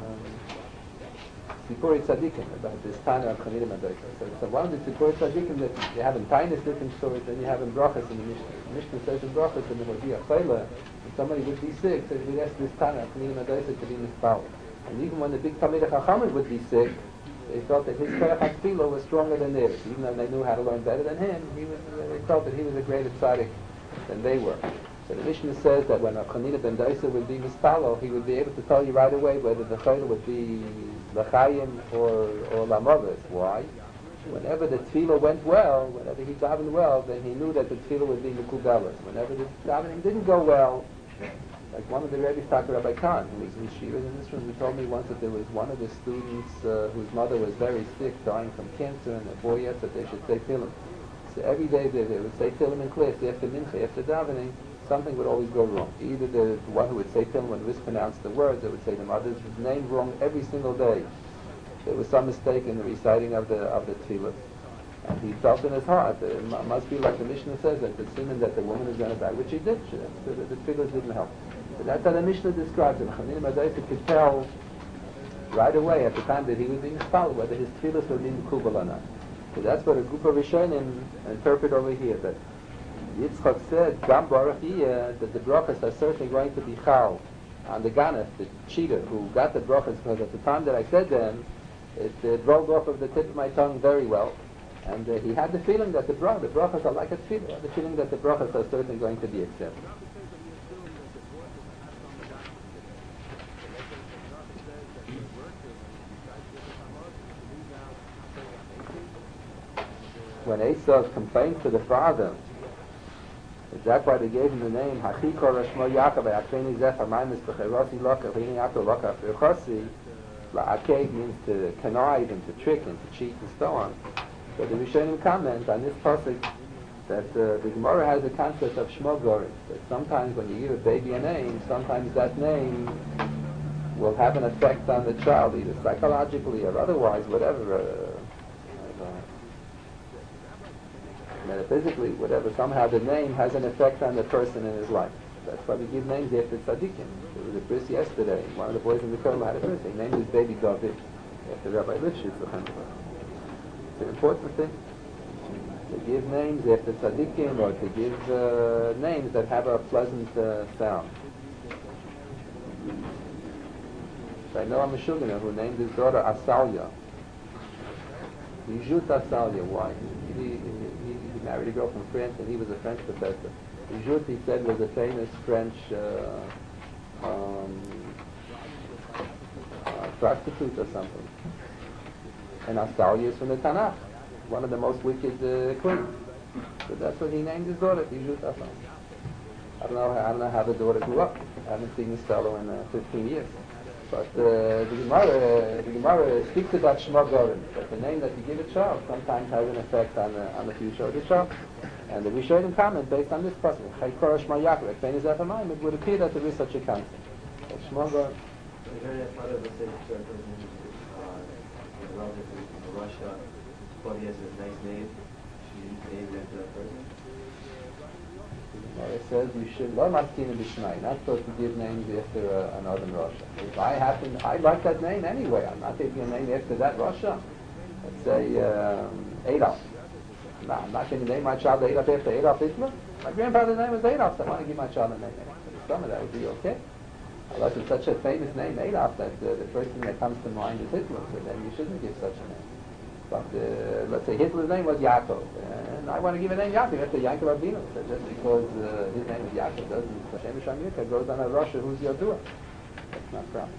Tzipori uh, tzaddikim about this Tana of Chanina ben Doisa. So, so one of the Tzipori tzaddikim that you have in Tainis different stories, then you have in brachas in the Mishnah. The Mishnah says in brachas that there would be a chayla. Somebody would be sick, so we'd ask this Tana, Chanina ben Doisa, to be mispal. And even when the big Talmidei Chachamim would be sick, they felt that his Koyach HaTfilah was stronger than theirs. Even though they knew how to learn better than him, he was, uh, they felt that he was a greater tzaddik than they were. So the Mishnah says that when a Chanina ben Doisa would be mispalo, he would be able to tell you right away whether the chayla would be l'chayim or or lamavis. Why? Whenever the tefillah went well, whenever he davened well, then he knew that the tefillah would be mekubelas. Whenever the davening didn't go well, like one of the Rebbe's, Dr. Rabbi Khan, who was in Shiva in this room, he told me once that there was one of the students uh, whose mother was very sick, dying from cancer, and the boy asked that they should say Tehillim. So every day they, they would say Tehillim in class, after mincha, after davening, something would always go wrong. Either the one who would say Tehillim would mispronounce the words, they would say the mother's name wrong every single day. There was some mistake in the reciting of the of the tefillah. And he felt in his heart that it must be like the Mishnah says, that the sin that the woman is going to die, which he did. The, the, the tefillah didn't help. So that's how the Mishnah describes it. Chanina ben Doisa could tell right away at the time that he was being followed whether his tefillah was being mekubal or not. So that's what a group of Rishonim interpret over here. That Yitzchak said, Gam Baruch Yeh, that the brachas are certainly going to be chal on the ganef, the cheater who got the brachas, because at the time that I said them, it uh, rolled off of the tip of my tongue very well. And uh, he had the feeling that the, brach, the brachas are like a tefillah, the feeling that the brachas are certainly going to be accepted. When Esav complained to the father, that's why they gave him the name Hachikor Rashmo Yaakov Akveni Zecha Maimis B'Cherasi Loka V'Hini Yaakov Loka V'Chosi. La'akev means to connive and to trick and to cheat and so on. So the Rishonim comment on this pasuk that uh, the Gemara has a concept of Shmo Goris, that sometimes when you give a baby a name, sometimes that name will have an effect on the child, either psychologically or otherwise, whatever, uh, uh, metaphysically, whatever, somehow the name has an effect on the person in his life. That's why we give names after tzaddikim. There was a bris yesterday. One of the boys in the kollel had a bris. He named his baby David after Rabbi Lifshitz. It's an important thing to give names after tzaddikim, or to give uh, names that have a pleasant uh, sound. I know a Meshuggah who named his daughter Asalia. Bijut Asalia. Why? He, he, he, he married a girl from France, and he was a French professor. Bijut, he said, was a famous French uh, um, uh, prostitute or something. And Asalia is from the Tanakh, one of the most wicked uh, queens. So that's what he named his daughter, Bijut Asalia. I don't know. I don't know how the daughter grew up. I haven't seen this fellow in uh, fifteen years. But uh, the Gemara, the Gemara speaks about Shema Goren, that the name that you give a child sometimes has an effect on the, on the future of the child. And the Rishonim comment based on this passage. Chaykor Shema Yaakov, Ekfein is Ephraim. It would appear that there is such a concept. That Shema Goren. Very father of the same church in Russia, thought he has a nice name. She named after that person. It says you should lo maskina b'shnai, not supposed to give names after uh, another Russia. If I happen, I like that name anyway. I'm not taking a name after that Russia. Let's say um, Adolf. No, I'm not going to name my child Adolf after Adolf Hitler. My grandfather's name was Adolf, so I want to give my child a name after some of that would be okay. Unless it's such a famous name, Adolf, that uh, the first thing that comes to mind is Hitler, so then you shouldn't give such a name. But uh, let's say Hitler's name was Yaakov, and I want to give a name Yaakov after Yaakov Avinu. So just because uh, his name is Yaakov doesn't, Hashem Shamirka goes on a Russia who's Yodua. That's not a problem.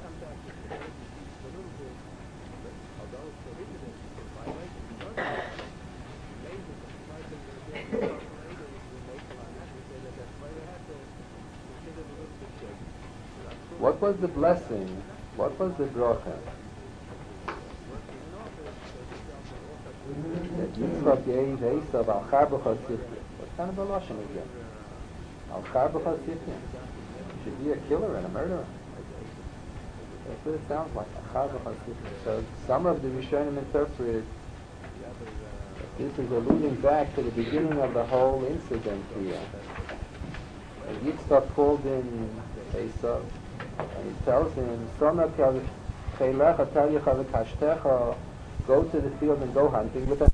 What was the blessing? What was the bracha that Yitzchak gave Esav al char b'chas siftim? What kind of a lashon is that? Al char b'chas siftim. He should be a killer and a murderer. That's what it sounds like. Al char b'chas siftim. So some of the Rishonim interpret that this is alluding back to the beginning of the whole incident here. And Yitzchak called in Esav, and he tells him, Sona kelecha taryecha v'kashtecha, go to the field and go hunting with a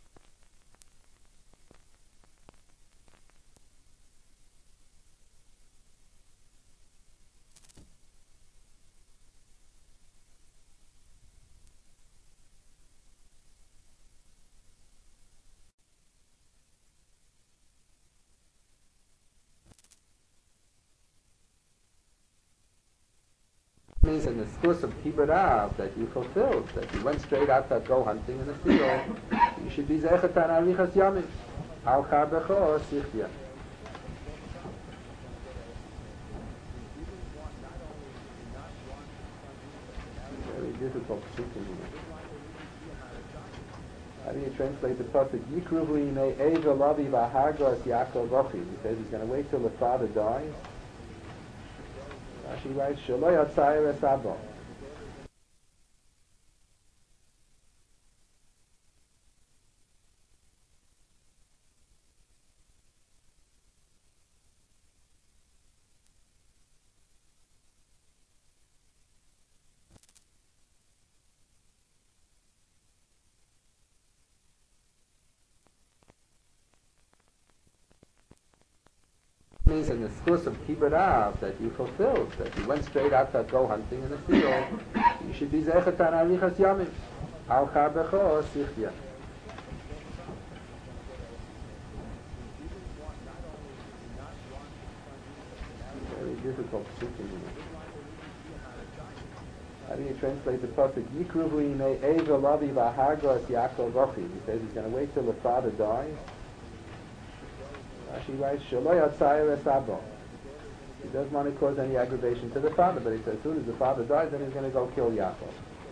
means in the course of Kibbutz Av that you fulfilled, that you went straight out to go hunting in the field, you should be Zechet an Arichas Yamim. Al Char B'cho Sichya. Very difficult speaking here. How do you translate the pasuk? Yikruvu Yimei Eva Lavi V'Hargos Yaakov Ochi. He says he's going to wait till the father dies. She writes, Shelo Yatzai Resabo. Means in the course of Kibbutz Av that you fulfilled, that you went straight out to go hunting in the field, you should be Zechet an Arichas Yamim. Al Char B'cho Sichya. Very difficult speaking here. How do you translate the pasuk? Yikruvu Yimei Eva Lavi V'Hargos Yaakov Ochi. He says he's going to wait till the father dies. She writes, Shelo Yatzai Resabo. He doesn't want to cause any aggravation to the father, but he says as soon as the father dies, then he's going to go kill Yaakov.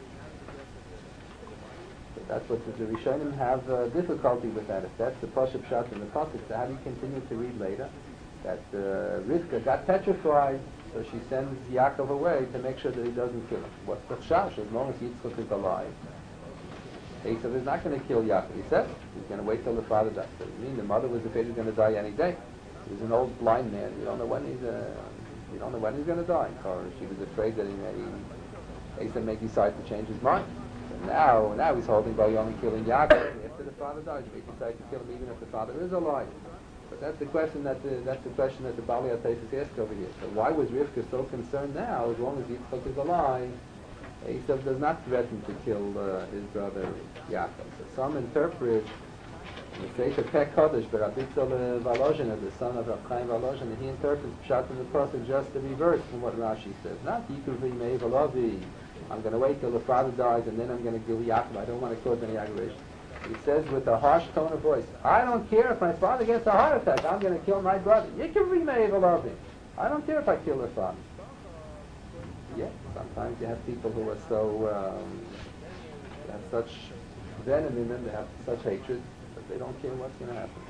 So that's what the, the Rishonim have uh, difficulty with that. If that's the Pashup Pshat in the pasuk, so how do you continue to read later? That uh, Rivka got petrified So she sends Yaakov away to make sure that he doesn't kill him. What's the chash? As long as Yitzchak is alive, Esav is not going to kill Yaakov. He said he's going to wait till the father dies. So I mean, the mother was afraid he's going to die any day. He was an old blind man. You don't know when he's uh, you don't know when he's going to die. Or she was afraid that he may Esav may decide to change his mind. So now, now he's holding Baal and killing Yaakov. After the father dies, he may decide to kill him even if the father is alive. But that's the question that the, that's the question that the Bali Ateisus asked over here. So why was Rivka so concerned now, as long as Yitzchak is alive? Esav does not threaten to kill uh, his brother Yaakov. So some interpret the Sefer Pek Kodesh, but Rabitzel Volozhin, the son of Rav Chaim Volozhin, and he interprets Pshat in the Pasuk just the reverse from what Rashi says. Not Yikuvi Meivalavi. I'm going to wait till the father dies and then I'm going to kill Yaakov. I don't want to cause any aggravation. He says with a harsh tone of voice, I don't care if my father gets a heart attack, I'm going to kill my brother. You can remain loving. I don't care if I kill the father. Yeah, sometimes you have people who are so, um, they have such venom in them, they have such hatred, that they don't care what's going to happen.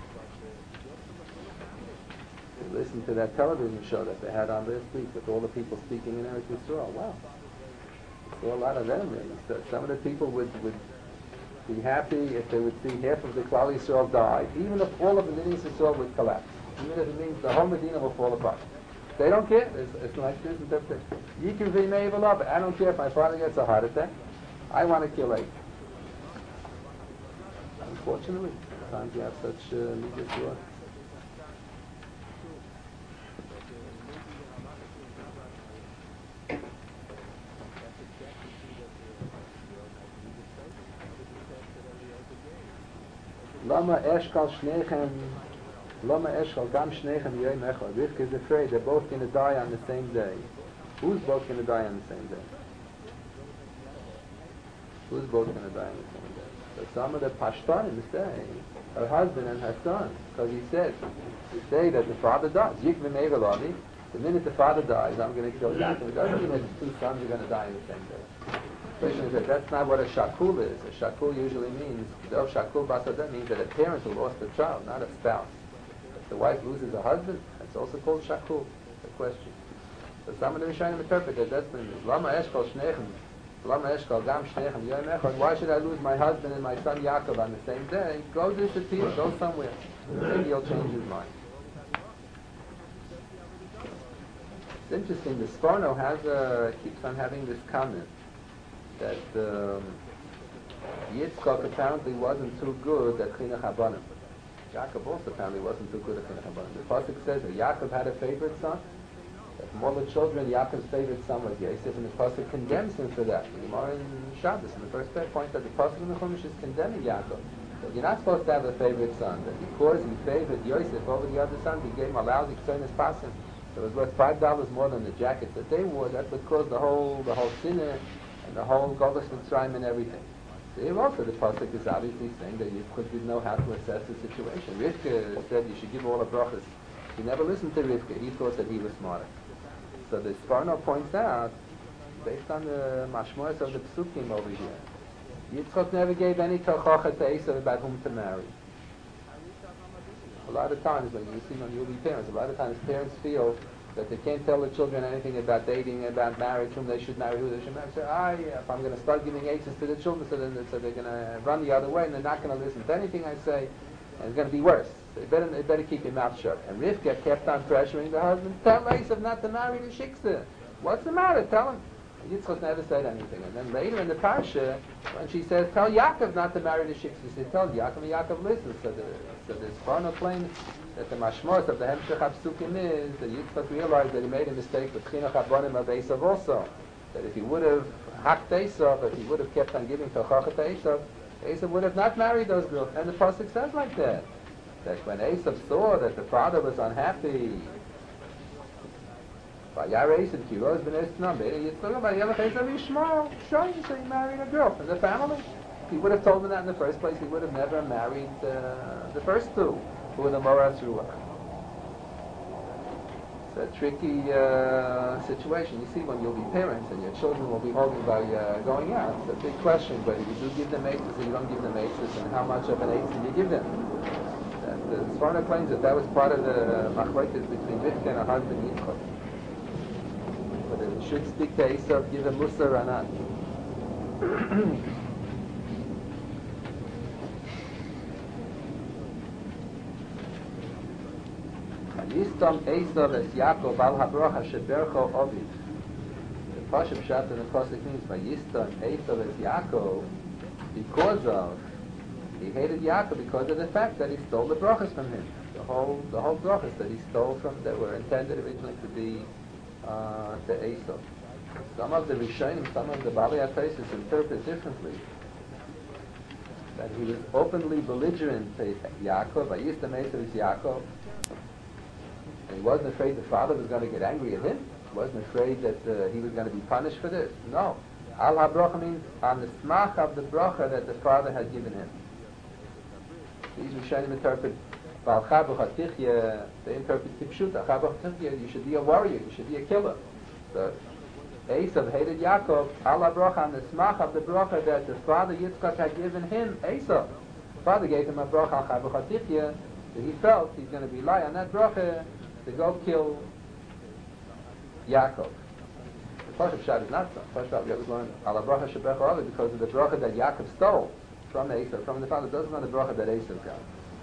You listen to that television show that they had on last week with all the people speaking in Eretz Yisrael. Wow. You saw a lot of venom there. Some of the people would, would be happy if they would see half of the Klal Yisrael die, even if all of the Medina Yisrael would collapse, even if it means the whole Medina will fall apart. They don't care. It's, it's like this interpretation. Yikuv v'mei I don't care if my father gets a heart attack. I want to kill eight. Unfortunately, sometimes you have such uh, media thoughts. Lama eshkal shnechem, Lama eshkal gam shnechem yoyim echad. Rivka is afraid they're both going to die on the same day. Who's both going to die on the same day? Who's both going to die on the same day? So some of the Pashtanim say her husband and her son, because he said, they say that the father dies. Yikvim Evelami. The minute the father dies, I'm going to kill Yaakov. It doesn't mean that the two sons are going to die on the same day. Question is that that's not what a shakul is. A shakul usually means, though shakul basadah means that a parent who lost a child, not a spouse. If the wife loses a husband, that's also called shakul. The question. So some of the Rishonim interpret that that's means lama eshkol shnechem, lama eshkol gam shnechem yoyim echad. Why should I lose my husband and my son Yaakov on the same day? Go disappear, go somewhere. Maybe he'll change his mind. It's interesting. The Sforno has a, keeps on having this comment that um, Yitzchak apparently wasn't too good at Chinuch Habanim. Yaakov also apparently wasn't too good at Chinuch Habanim. The Pasuk says that Yaakov had a favorite son. That from all the children, Yaakov's favorite son was Yosef, and the Pasuk condemns him for that. The Gemara in Shabbos, in the first point that the Pasuk in the Chumash is condemning Yaakov. That you're not supposed to have a favorite son. That because he favored Yosef over the other sons, he gave him a lousy Ktsonis Pasim. So it was worth five dollars more than the jackets that they wore. That's what caused the whole the whole sinner and the whole Golus Mitzrayim and everything. So here also the Pasuk is obviously saying that Yitzchak didn't know how to assess the situation. Rivka said you should give all the brachas. He never listened to Rivka. He thought that he was smarter. So the Sforno points out, based on the mashmois of the Psukim over here, Yitzchak never gave any tochacha to Esav about whom to marry. A lot of times when you see on newly parents, a lot of times parents feel that they can't tell the children anything about dating, about marriage, whom they should marry, who they should marry. Say, ah, yeah, if I'm going to start giving answers to the children, so, then, so they're going to run the other way, and they're not going to listen to anything I say, and it's going to be worse. So you better, you better keep your mouth shut. And Rivka kept on pressuring the husband, tell Esav not to marry the shiksa. What's the matter? Tell him. Yitzchak never said anything. And then later in the parsha, when she says, tell Yaakov not to marry the shiksa, she said, tell Yaakov, and Yaakov listens. So the, so the Sforno claims that the mashmos of the Hemshech HaPsukim is that Yitzchak realized that he made a mistake with Chinuch Habanim of Esav also. That if he would have hacked Esav, if he would have kept on giving tochacha to Esav, Esav would have not married those girls. And the pasuk says like that. That when Esav saw that the father was unhappy, Vayar Esav ki rose b'nei Snam, Yitzchak vayelech Esav Yishmael, showing so he married a girl from the family. If he would have told him that in the first place, he would have never married uh, the first two, who were the Moras Ruach. It's a tricky uh, situation. You see, when you'll be parents and your children will be holding by uh, going out, it's a big question whether you do give them eitzes or you don't give them eitzes, and how much of an eitzes you give them. And the Sforno claims that that was part of the machlokes between Rivka and her husband Yitzchak. whether he should speak to Esav, give him Musar or not. Yistam Esav es Yaakov al habrocha shebercho oviv. The Pashup Pshat in the Pasuk means by Yistam Esav es Yaakov because of he hated Yaakov because of the fact that he stole the brachas from him. The whole the whole brachas that he stole from that were intended originally to be uh, to Esav. Some of the Rishonim, some of the Bali Ataisis interpret differently. That he was openly belligerent to Yaakov, by Yistam Esav is Yaakov. And he wasn't afraid the father was going to get angry at him. He wasn't afraid that uh, he was going to be punished for this. No. Al ha-bracha means on the smach of the bracha that the father had given him. These Rishonim interpret Bal Chabuch HaTichya, they interpret Tipshuta. Chabuch HaTichya, you should be a warrior, you should be a killer. So Esav hated Yaakov, Al ha-bracha on the smach of the bracha that the father Yitzchak had given him, Esav. The father gave him a bracha Al Chabuch HaTichya, that he felt he's going to rely on that bracha to go kill Yaakov. The Pashup Pshat is not so. Pashup Pshat we always learn Ala bracha shebecha oviv because of the bracha that Yaakov stole from Esav, from the father. It doesn't know the bracha that Esav got.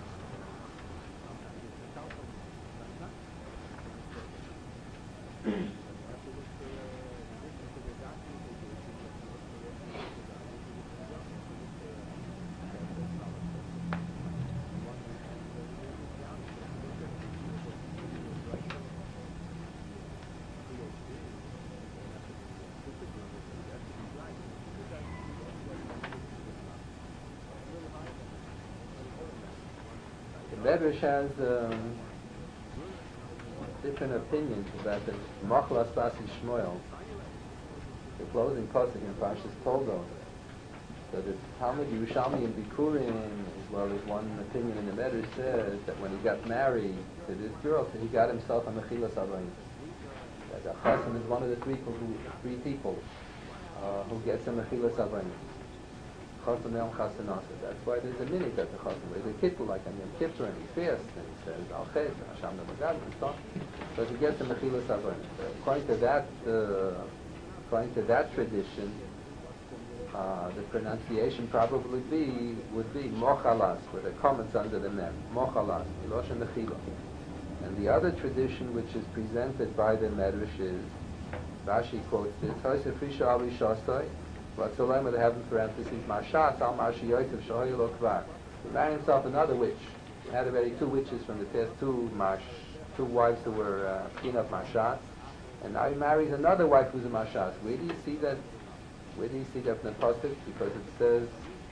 Medrash has um, different opinions about the Machlas Basi Shmuel, the closing pasuk in Parshas Toldos. So the Talmud Yerushalmi in Bikurim, as well as one opinion in the Medrash says that when he got married to this girl, so he got himself a Mechilas Abayim. That the Chassan is one of the three people who, three people uh, who gets a Mechilas Abayim. Chassan El Chassan Asa. That's why there's a minute at the Chassan. There's a kittul like on Yom Kippur, and he fasts, and he says Al Chez, and Hashem Namagad, and so on. But he gets a Mechilas Abayim. According to that, uh, according to that tradition, uh, the pronunciation probably be would be Mochalas, with the comments under the mem. Mochalas, Milosha Mechila. And the other tradition which is presented by the Medrash is, Rashi quotes this, Hoyse Frisha Ali Shasai, what's the line with the heaven parentheses, Marshat al Marshi Yosef Shohay Lo Kvar. He married himself another witch. He had already two witches from the past, two marsh, two wives who were uh, king of Marshat. And now he marries another wife who's a Marshat. Where do you see that? Where do you see that from the pasuk? Because it says,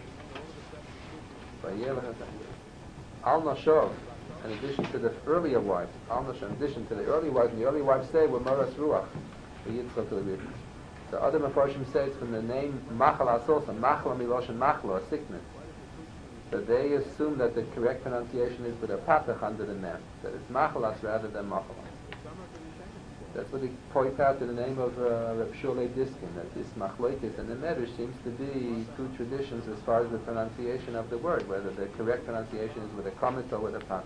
Al Nashov, in addition to the earlier wives, Al Nashov, in addition to the early wives, and the early wives say were Moras Ruach, the Yitzchak to the Rebbe. So other Mefarshim say it's from the name Machal Asosa, Machla Miloshan Machla, a sickness. So they assume that the correct pronunciation is with a patach under the mem, that it's Machalas rather than Machalas. That's what they point out to the name of uh, Reb Shulei Diskin, that this Machlokes and the Medrash seems to be two traditions as far as the pronunciation of the word, whether the correct pronunciation is with a comment or with a patach.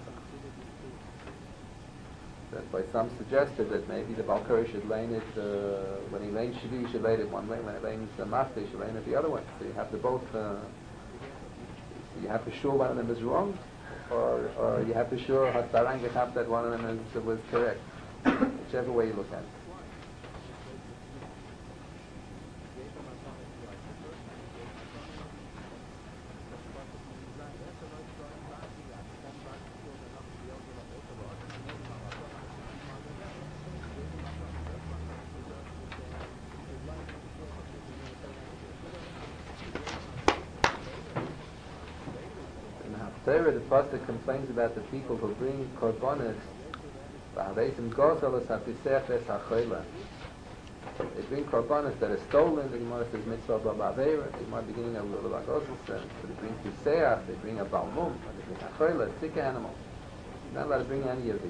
That's why some suggested that maybe the Balkari should lane it, uh, when he lanes Shidi, he should lane it one way, when he lanes the Mafte, he should lane it the other way. So you have to both, uh, you have to show one of them is wrong, or, or you have to show Hasarang that one of them is, was correct. Whichever way you look at it. In the Haftarah, the pasuk complains about the people who bring korbanos. They bring korbanos that are stolen. The Gemara says mitzvah b'aveira. The Gemara beginning of the Lagosel says they bring piseach, they bring a balmum, they bring a choila, a sick animal. You're not allowed to bring any of these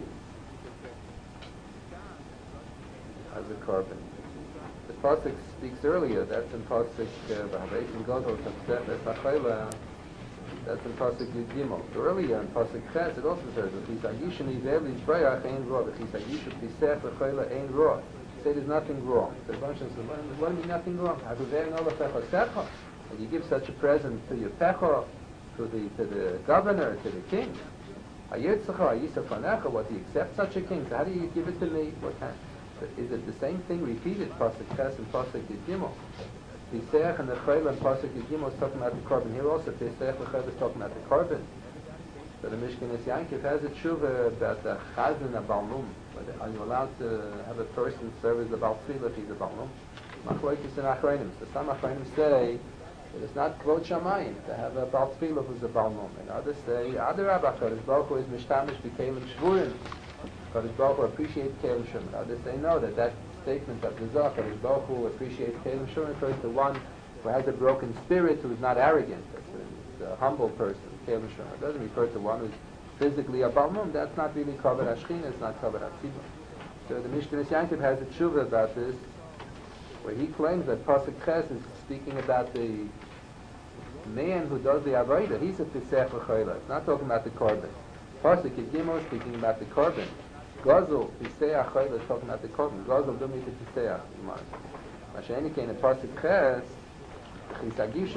as a korban. The pasuk speaks earlier. That's in pasuk b'aveim gozol sapsef esachoila. That's in pasuk Yud Gimel. Earlier in pasuk Ches, it also says, "V'chisagishani ve'li shbayach ein roh, v'chisagishut pisech v'choila ein roh." say there's nothing wrong. The bunch of says, what do you mean nothing wrong? And you give such a present to your pecho, to the to the governor, to the king. What do you accept such a king? So how do you give it to me? What kind? Is it the same thing repeated? Pasuk Ches and Pasuk Yud Piseach and the Chayla and Pasuk Yud Gimel is talking about the carbon. Here also Piseach and Chayla is talking about the carbon. So the Mishkan Yankiv has a tshuva about the Chazan of Balmum. Are you allowed to have a person serve as a Baltfil if he's a Balmum? Machlokes and Achronim. So some Achronim say that it's not Kvod Shamayim to have a Baltfil who's a Balmum. And others say, Adarabah, Kodesh Baruch Hu is Mishtamish B'Kelim Shvurim. Kodesh Baruch Hu appreciates Kelim Shvurim. Others say no, that that statement of the Zohar, Kodesh Baruch Hu appreciates Kelim Shvurim, refers to one who has a broken spirit, who is not arrogant. That's a, a humble person. It doesn't refer to one who's physically a Balmum. That's not really covered Ashkin, it's not covered Atzibah. So the Mishkan Yankiv has a tshuva about this, where he claims that Pasuk Ches is speaking about the man who does the Avodah. He's a Piseach V'Chayla. It's not talking about the Korban. Pasuk Yud Gimel is speaking about the Korban. Gazel, Piseach Chayla is talking about the Korban. Gazel don't mean the Piseach. Masha'eni came in Pasuk Ches, you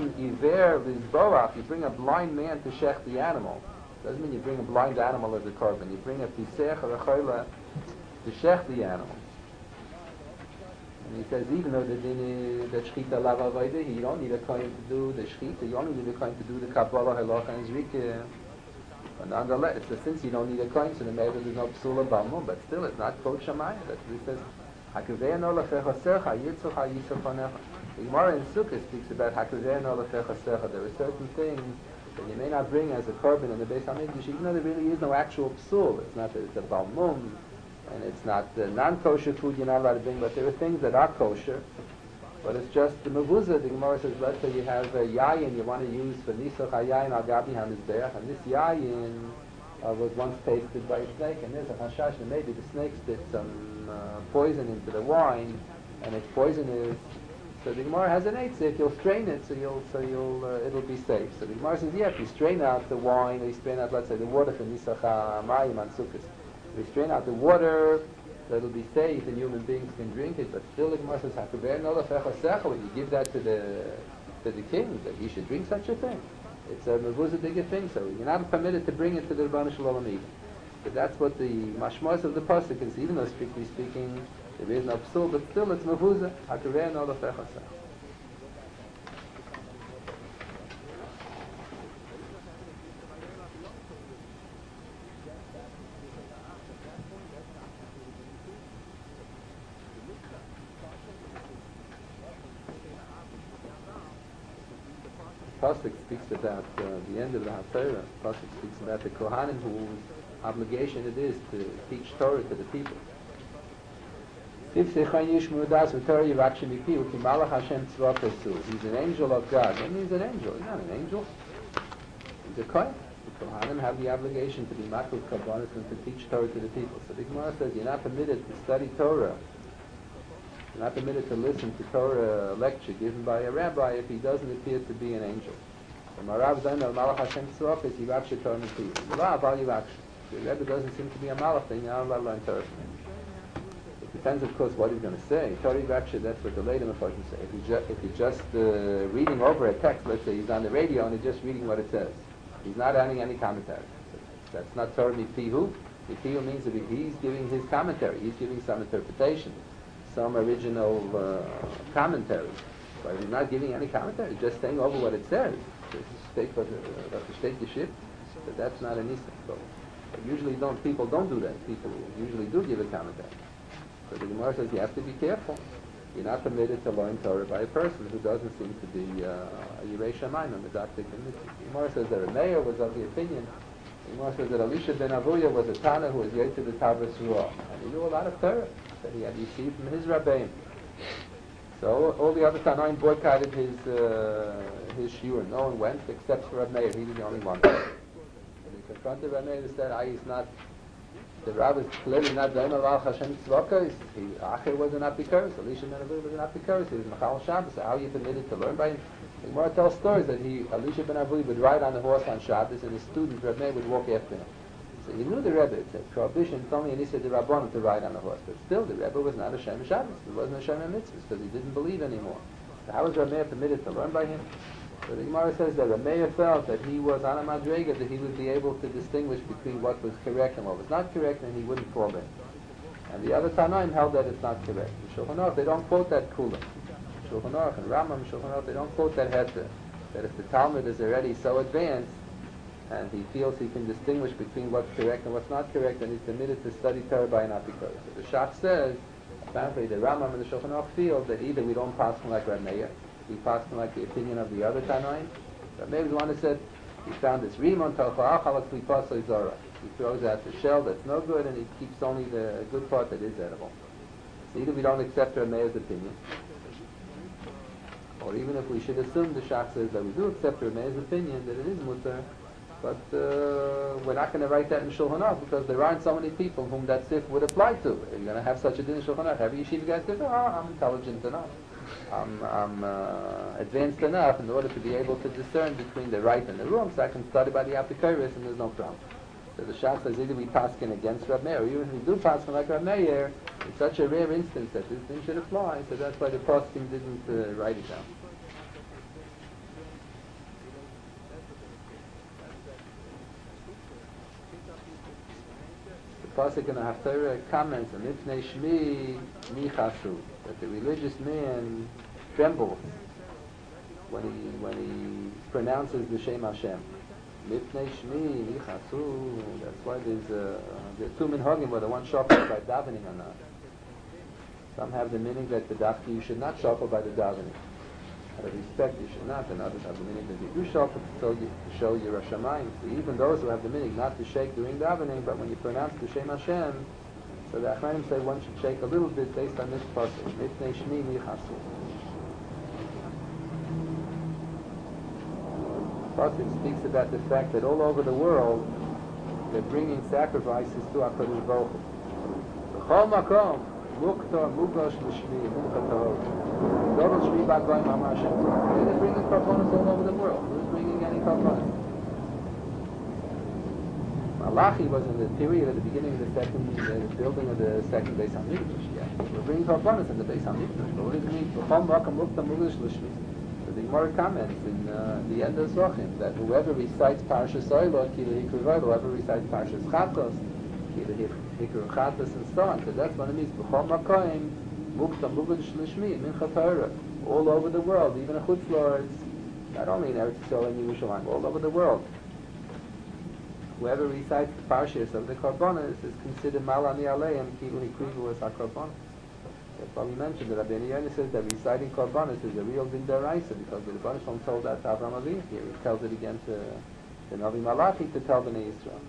bring a blind man to shech the animal. Doesn't mean you bring a blind animal as a carbon. You bring a pisech or a chayla to shech the animal. And he says, even though the shechita lava avodah, you don't need a kohen to do the shechita. You only need a kohen to do the kabbalah, halacha, and zrika. And nonetheless, so since you don't need a kohen, so the maybe there's no psula b'amum, but still, it's not kol shamayim. That's what he says. Hakuvei no lefecha sercha yitzur ha yisur fanecha. The Gemara in Sukkah speaks about Hakuvei no lefecha sercha. There are certain things that you may not bring as a korban in the Beis Hamikdash, even though there really is no actual psul. It's not that it's a balmum, and it's not the non-kosher food you're not allowed to bring, but there are things that are kosher. But it's just the mevuzah. The Gemara says, let's say you have a yayin you want to use for nisach hayayin al gabi hamizbeach, and this yayin uh, was once tasted by a snake, and there's a hashash that maybe the snake spit some uh, poison into the wine, and it's poisonous. So the Gemara has an eitzah. If you'll strain it, so you'll, so you'll, uh, it'll be safe. So the Gemara says, yeah, if you strain out the wine, or you strain out, let's say, the water from nisach hamayim on sukkos, if you strain out the water, so it'll be safe, and human beings can drink it. But still, the Gemara says, Hakuvei no lefecha sercha. When you give that to the to the king, that he should drink such a thing, it's a mevuzah thing. So you're not permitted to bring it to the Rebbeinu Shalom either. But that's what the mashmos of the pasuk is. Even though strictly speaking, there is no psul, but still it's mevuzah. Hakuvei no lefecha sercha. Pasuk speaks about uh, the end of the Haftarah. Pasuk speaks about the Kohanim whose obligation it is to teach Torah to the people. He's an angel of God. What means an angel? He's not an angel. He's a Kohen. The Kohanim have the obligation to be makul kabbanis and to teach Torah to the people. So the Gemara says you're not permitted to study Torah. You're not permitted to listen to Torah lecture given by a rabbi if he doesn't appear to be an angel. The Marav Zayin al Malach Hashem Tzorach is Yivach Torah Netiv. The Rebbe doesn't seem to be a Malach, then you're not allowed to learn Torah from him. It depends, of course, what he's going to say. Torah Yivach, that's what the later Mefarshim say. If, ju- if he's just uh, reading over a text, let's say he's on the radio and he's just reading what it says. He's not adding any commentary. That's not Torah Netiv. Netiv means that he's giving his commentary. He's giving some interpretation, some original uh, commentary. But he's not giving any commentary, he's just saying over what it says. State for the state the ship, but that's not an Islam. So usually don't people don't do that. People usually do give a commentary. So the Gemara says you have to be careful. You're not permitted to learn Torah by a person who doesn't seem to be uh, a Yirei Shamayim, a Medaktik. The Gemara says that Remeir was of the opinion. The Gemara says that Elisha ben Avuya was a Tana who was yet to the Tavris Ruah, and he knew a lot of Torah that he had received from his Rabbeim. So all the other Tanoim boycotted his uh, his shiur. No one went except for Reb Meir. He was the only one. And they confronted Reb Meir and said, "I is not the Rav is clearly not Daim Aval Hashem Tzvaka. He Acher was an Apikoros. Elisha ben Avuya was an Apikoros. He was Machal Shabbos. So how are you permitted to learn by him?" The Gemara tells stories that he Elisha ben Avuya would ride on the horse on Shabbos, and his student Reb Meir would walk after him. So he knew the Rebbe. It's a prohibition. It's only an Issa de Rabbanon to ride on a horse. But still, the Rebbe was not a Shem Shabbos. It wasn't a Shem Mitzvah because he didn't believe anymore. So how was Rameir permitted to learn by him? So the Gemara says that Rameir felt that he was on a madrega, that he would be able to distinguish between what was correct and what was not correct, and he wouldn't fall in. And the other Tanaim held that it's not correct. In Shulchan Aruch, they don't quote that Kula. Shulchan Aruch and Rambam, Shulchan Aruch, they don't quote that Heter. That if the Talmud is already so advanced, and he feels he can distinguish between what's correct and what's not correct, then he's permitted to study Torah by an apikor. So the Shach says, apparently the Rambam and the Shulchan Aruch feel that either we don't pass him like Reb Meir, we pass him like the opinion of the other Tanaim. Reb Meir was the one who said he found this Rimon Talcha Achalak Klipaso Zora. He throws out the shell that's no good, and he keeps only the good part that is edible. So either we don't accept Reb Meir's opinion, or even if we should assume the Shach says that we do accept Reb Meir's opinion that it is mutar, but uh, we're not going to write that in Shulchan Aruch because there aren't so many people whom that sif would apply to. You're going to have such a din in Shulchan Aruch. Every yeshiva guy says, "Oh, I'm intelligent enough. I'm, I'm uh, advanced enough in order to be able to discern between the right and the wrong, so I can study by the apikoros and there's no problem." So the Shach says either we paskin against Reb Meir, or even if we do paskin like Reb Meir, it's such a rare instance that this thing should apply. So that's why the paskin didn't uh, write it down. Pasuk in the Haftarah comments on Mipnei Shmi Michasu, that the religious man trembles when he when he pronounces the Shem Hashem. Mipnei Shmi Michasu. That's why there's uh, there are two minhagim whether one shuffles by davening or not. Some have the meaning that the dafki you should not shuffle by the davening. Out of respect, you should not, and others have the meaning that you do shuffle to, you, to show your Hashemayim. So even those who have the meaning not to shake during davening, but when you pronounce the Shem Hashem, so the Achronim say one should shake a little bit based on this pasuk. Mipnei Shmi Michasu. Pasuk speaks about the fact that all over the world they're bringing sacrifices to HaKadosh Baruch Hu. B'chol makom muktar mugash l'shmi mukatah. They're bringing karbonos all over the world. Who's bringing any karbonos? Malachi was in the period at the beginning of the second, the building of the second Beis Hamikdash. Yeah, we're bringing karbonos in the Beis Hamikdash. But what does it mean? So the Gemara comments in uh, the end of Zochim that whoever recites Parashas Oilot, Kila Hikru, whoever recites Parashas Chatos, Kila Hikru Chatos, and so on. So that's what it means. B'chol makom all over the world, even in Chutz La'aretz, not only in Eretz Yisrael and Yerushalayim, all over the world. Whoever recites the parshas of the Karbonos is considered Malani Aleim, Kilu Hikrivu as HaKarbonos. That's why we mentioned that Rabbi Yonasan says that reciting Karbonos is a real din deraisa, because the Rebbeinu Shalom told that to Avraham Avinu. Here he tells it again to the Navi Malachi to tell Bnei Yisrael.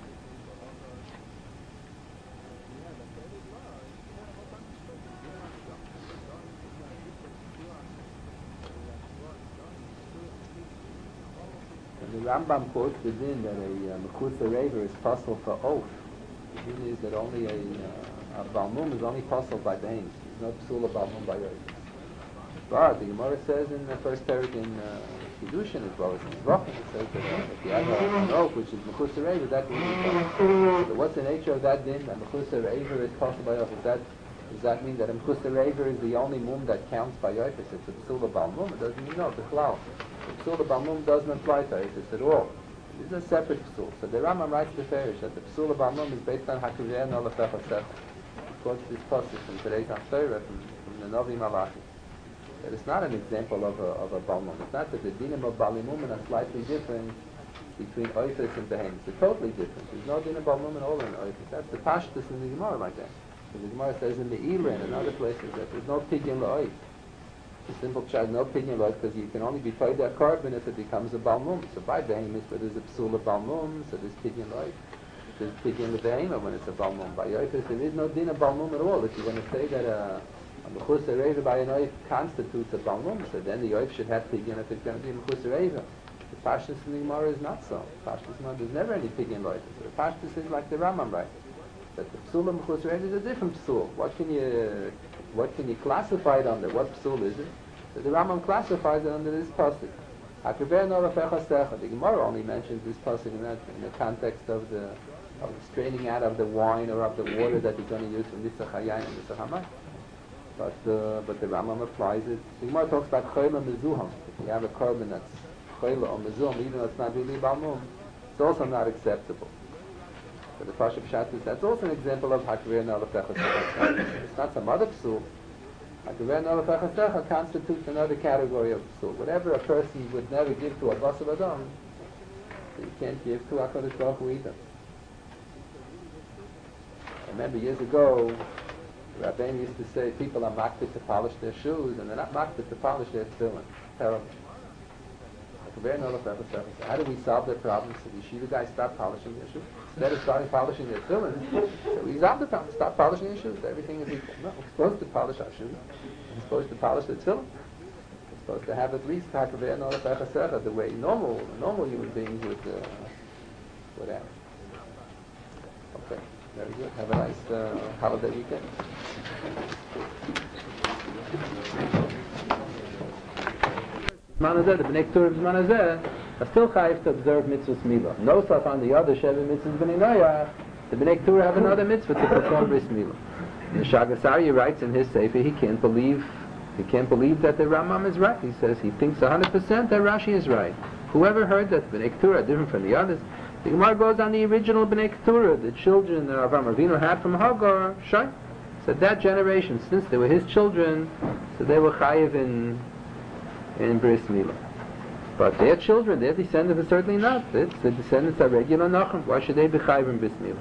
The Rambam quotes the din that a uh, Mechutza Rever is possible for oath. The din is that only a, uh, a Balmum is only possible by the Hains. There's no Psula Balmum by oath. But the Gemara says in the first parak in uh, Kiddushin as well as in Zvachim, it says that uh, if you have a, an oath which is Mechutza Rever, that din is possible. So what's the nature of that din? That Mechutza Rever is possible by oath. Is that, does that mean that a Mechutza Rever is the only mum that counts by oath? If it's a Psula Balmum, it doesn't mean no, it's a Chlau. The Psul Balmum doesn't apply to Eifus at all. This is a separate Psul. So the Rambam writes the Farish that the Psul Balmum is based on Hakuveh no Lefech HaSefer. He quotes this passage from today's Haftarah from, from the Novi Malachi. That it's not an example of a, of a Balmum. It's not that the dinim of Balimum are slightly different between Eifus and Behemoth. They're totally different. There's no din of Balmum at all in Eifus. That's the Pashtus in the Gemara like that. So the Gemara says in the Ilan and other places that there's no Pidyon La'oif. The simple child, no opinion about because you can only be paid that carbon if it becomes a balmum. So by behemoth, but there's a psula balmum, so there's pidyon life. There's pidyon the behemoth when it's a balmum. By yoifus, there is no din of balmum at all. If you're going to say that a mechusar reva by an oif constitutes a balmum, so then the oif should have pidyon if it's going to be a mechusar reva. The pashtus in the Gemara is not so. Pashtus no, there's never any pidyon life. So the pashtus is like the Rambam writes. That the psula mechusar reva is a different psul. What can you What can you classify it under? What psul is it? So the Rambam classifies it under this pasuk. The Gemara only mentions this pasuk in, that, in the context of the of straining out of the wine or of the water that you're going to use for Nisach Hayayin and Nisach Hamayim. But, uh, but the Rambam applies it. The Gemara talks about Choyla Mezuham. If you have a carbon that's Choyla or Mezuham, even though it's not really Balmum, it's also not acceptable. But the Pasha Pshat is that's also an example of Hakavir Nalafechasecha. It's not some other psul. Hakavir Nalafechasecha constitutes another category of psul. Whatever a person would never give to a Basav Adam, you can't give to HaKadosh Baruch Hu either. I remember years ago, Rabbeinu used to say people are makbid to polish their shoes, and they're not makbid to polish their tefillin. Terrible. How do we solve their problems? So the yeshiva guys stop polishing their shoes. Instead of starting polishing their tefillin, so we solve the problem. Stop polishing your shoes. Everything is equal. No, we're supposed to polish our shoes. We're supposed to polish the tefillin. We're supposed to have at least the way normal, normal human beings would, uh, would have. Okay. Very good. Have a nice uh, holiday weekend. The Bnei Keturah B'zman Hazeh are still chayiv to observe mitzvahs milah. No stuff on the other Sheva mitzvahs B'nei Noach. The Bnei Keturah have another mitzvah to perform bris milah. The Shagas Aryeh writes in his sefer he can't believe he can't believe that the Rambam is right. He says he thinks one hundred percent that Rashi is right. Whoever heard that the Bnei Keturah are different from the others? The Gemara goes on the original Bnei Keturah, the children that Avraham Avinu had from Hagar, Shai. So that generation, since they were his children, so they were chayiv in in bris milah. But their children, their descendants are certainly not. It's the descendants are regular nachem. Why should they be chayiv in bris milah?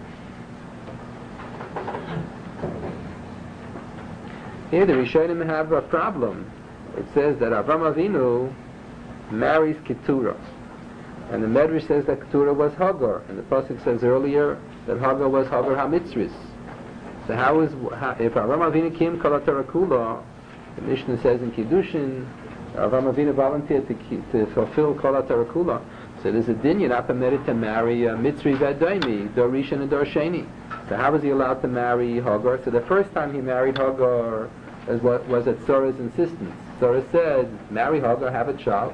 Here the Rishonim have a problem. It says that Avraham Avinu marries Keturah. And the Medrash says that Keturah was Hagar, and the Pasuk says earlier that Hagar was Hagar HaMitzris. So how is, how, if Avraham Avinu came Kol HaTorah Kula, the Mishnah says in Kiddushin, Avraham Avinu volunteered to, to fulfill Kol HaTorah Kula. So there's a din, you're not permitted to marry uh, Mitzri V'Adaimi, Dor Rishon and Dor Sheni. So how was he allowed to marry Hagar? So the first time he married Hagar was, was at Sarah's insistence. Sarah said, marry Hagar, have a child.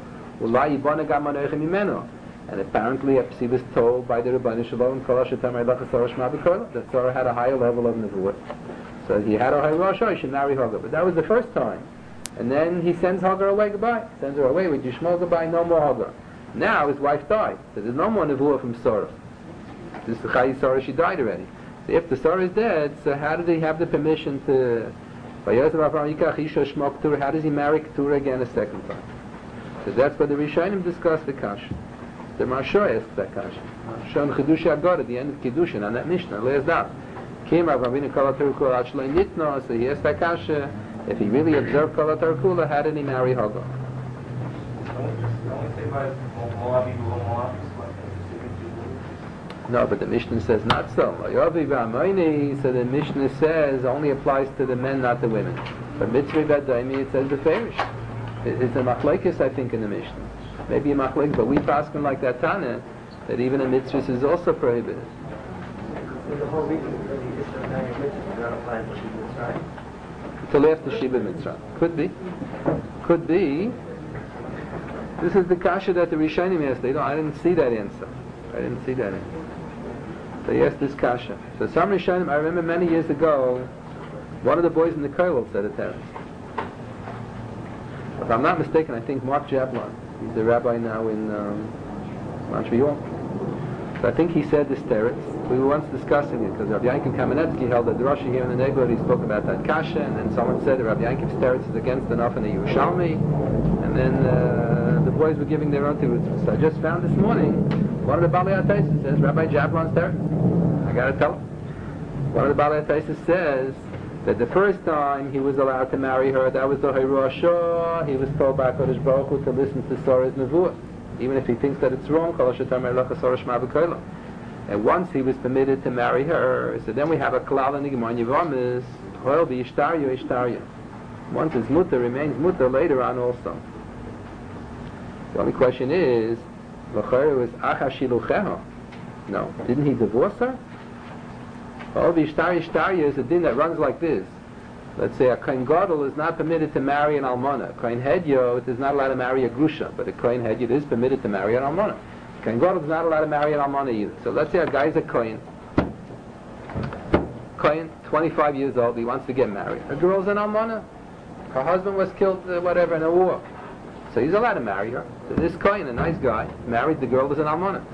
And apparently he was told by the Rebbeinu Shalom that Sarah had a higher level of Nevuah. So he had a higher Rosh, he should marry Hagar. But that was the first time. And then he sends Hagar away, goodbye. Sends her away with Yishmael, goodbye, no more Hagar. Now his wife died. So there's no more Nevuah from Sarah. This is the Chayi Sarah, she died already. So if the Sarah is dead, so how did he have the permission to... How does he marry Keturah again a second time? So that's what the Rishonim discuss the Kasha. The Marsha asks that Kasha. Marsha and Chidushi Agad at the end of Kiddushin on that Mishnah. Le's that. Came Rav Avinu Kol HaTorah Kula Achloi Nitno. So he asked that Kasha. If he really observed Kol HaTorah Kula, how did he marry Hagar? No, but the Mishnah says not so. So the Mishnah says only applies to the men, not the women. But Mitzri V'Adaimi, it says the Farish. It's a machlekes, I think, in the Mishnah. Maybe a machlekes, but we pass him like that Tana, that even a mitzvah is also prohibited. So the whole reason for the Israel marrying mitzvah is not applying to Sheba Mitzrayim? Until after Sheba Mitzrayim. Could be. Could be. This is the kasha that the Rishonim asked. They don't, I didn't see that answer. I didn't see that answer. They asked this kasha. So some Rishonim, I remember many years ago, one of the boys in the kollel said it there. If I'm not mistaken, I think Mark Jablon, he's the rabbi now in um, Montreal. So I think he said this teretz. We were once discussing it because Rabbi Yankiv Kamenetsky held that the Rosh here in the neighborhood, he spoke about that kasha, and then someone said that Rabbi Yankiv's teretz is against enough in the Yerushalmi, and then uh, the boys were giving their own teretz. So I just found this morning, one of the Balei HaTaisus says Rabbi Jablon's teretz. I gotta tell him. One of the Balei HaTaisus says that the first time he was allowed to marry her, that was the Hiroshah, he was told by HaKadosh Baruch Hu to listen to Sarah's Nevuah. Even if he thinks that it's wrong, and once he was permitted to marry her, so then we have a klal in the Gemara Yevamis, Hoil v'yishtaryu ishtaryu. Once it's mutter, remains mutter later on also. The only question is, L'chayr was acha shilucheha. No, didn't he divorce her? Hoil v'yishtaryu ishtaryu is a din that runs like this. Let's say a Kohen Gadol is not permitted to marry an Almana. A Kohen Hedyot is not allowed to marry a Grusha, but a Kohen Hedyot is permitted to marry an Almana. A Kohen Gadol is not allowed to marry an Almana either. So let's say a guy is a Kohen, Kohen, twenty-five years old, he wants to get married. A girl's an almana. Her husband was killed, uh, whatever, in a war. So he's allowed to marry her. So this Kohen, a nice guy, married the girl who's an almana.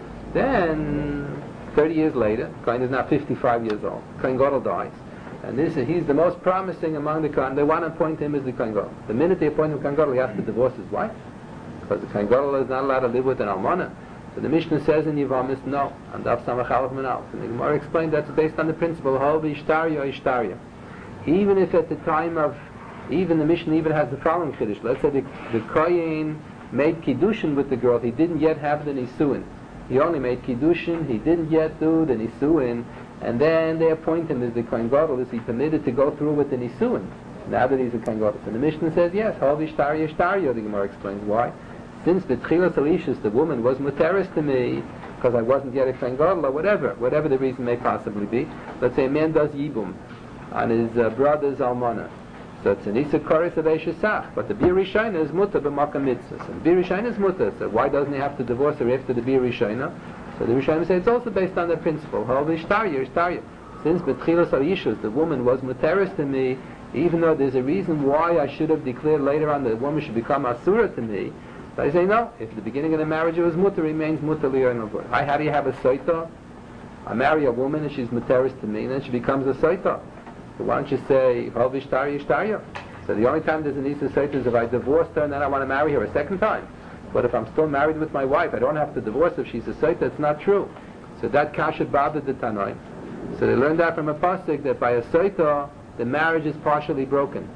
Then, thirty years later, Kohen is now fifty-five years old. Kohen Gadol dies. And this is, he's the most promising among the Kohen. They want to appoint him as the Kohen Gadol. The minute they appoint him Kohen Gadol, he has to divorce his wife. Because the Kohen Gadol is not allowed to live with an almana. So the Mishnah says in Yevamis, no. And Daf Samach Aleph Menal. And the Gemara explained that's based on the principle, Hov Ishtarya Ishtarya. Even if at the time of, even the Mishnah even has the following Chiddush. Let's say the, the Kohen made Kiddushin with the girl. He didn't yet have the Nisuin. He only made Kiddushin. He didn't yet do the Nisuin. And then they appoint him as the Kohen Gadol. Is he permitted to go through with the Nisuin now that he's a Kohen Gadol? So the Mishnah says yes. Hov Ishtarya Ishtarya. The Gemara explains why. Since the Tchilas Alishus, the woman was muteris to me because I wasn't yet a Kohen Gadol or whatever, whatever the reason may possibly be. Let's say a man does Yibum on his uh, brother's almana. So it's an Isa Koris of Eishesach, but the Bir Rishayna is mutter b'makam mitzvah. So the Bir Rishayna is mutter, so why doesn't he have to divorce her after the Bir Rishayna? So the Rishayna say it's also based on the principle, Hov Ishtarya, Ishtarya. Since B'tchilas Alishus, the woman was muteris to me, even though there's a reason why I should have declared later on that the woman should become asura to me, so I say no, if at the beginning of the marriage it was mutter, remains mutter li'oin. How, how do you have a soita? I marry a woman and she's muteris to me, and then she becomes a soita. So why don't you say, Hov Ishtarya Ishtarya? So the only time there's an Isa soita is if I divorced her and then I want to marry her a second time. But if I'm still married with my wife, I don't have to divorce her if she's a soita. It's not true. So that kasha bothered the Tanoim. So they learned that from a pasuk that by a soita, the marriage is partially broken.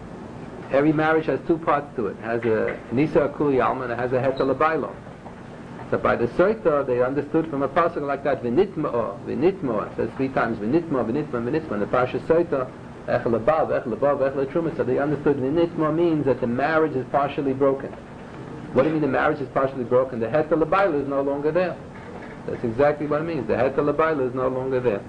Every marriage has two parts to it. It has a Nisa Akuli Alma and it has a Hetel Abaylo. So by the Soita, they understood from a pasuk like that, V'nitma'o, V'nitma'o, it says three times, V'nitma'o, V'nitma'o, V'nitma'o, and the Parsha Soita, Echel Abav, Echel Abav, Echel Truma, so they understood V'nitma'o means that the marriage is partially broken. What do you mean the marriage is partially broken? The Hetel Abaylo is no longer there. That's exactly what it means. The Hetel Abaylo is no longer there.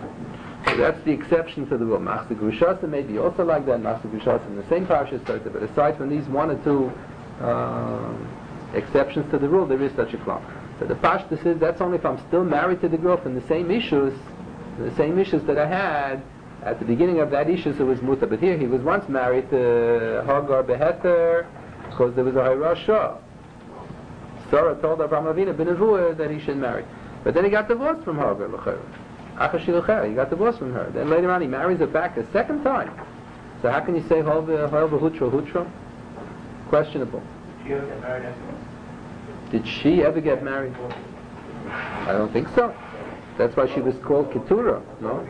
So that's the exception to the rule. Machzor Gerushasim may be also like that. Machzor Gerushasim, the same Parsha Soita, but aside from these one or two uh, exceptions to the rule, there is such a klal. So the Pashta says that's only if I'm still married to the girl from the same issues, the same issues that I had at the beginning of that issue, so it was muta. But here he was once married to Hagar Beheter because there was a Hirashah. Sarah told Avraham Avinu ben Nevuah that he should marry, but then he got divorced from Hagar. He got divorced from her. Then later on he marries her back a second time. So how can you say Hova Hutra Hutra? Questionable. Did she ever get married afterwards? Did she ever get married? I don't think so. That's why she was called Keturah, no?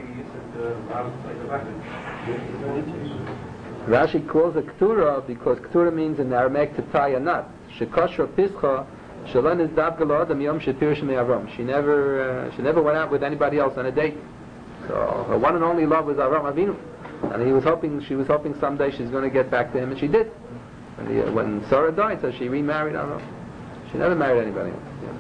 Rashi calls her Keturah because Keturah means in Aramaic to tie a knot. Shekashra Pischa. She never, uh, she never went out with anybody else on a date. So her one and only love was Avraham Avinu, and he was hoping, she was hoping someday she's going to get back to him, and she did. And he, uh, when Sarah died, so she remarried Avraham. She never married anybody else. Yeah.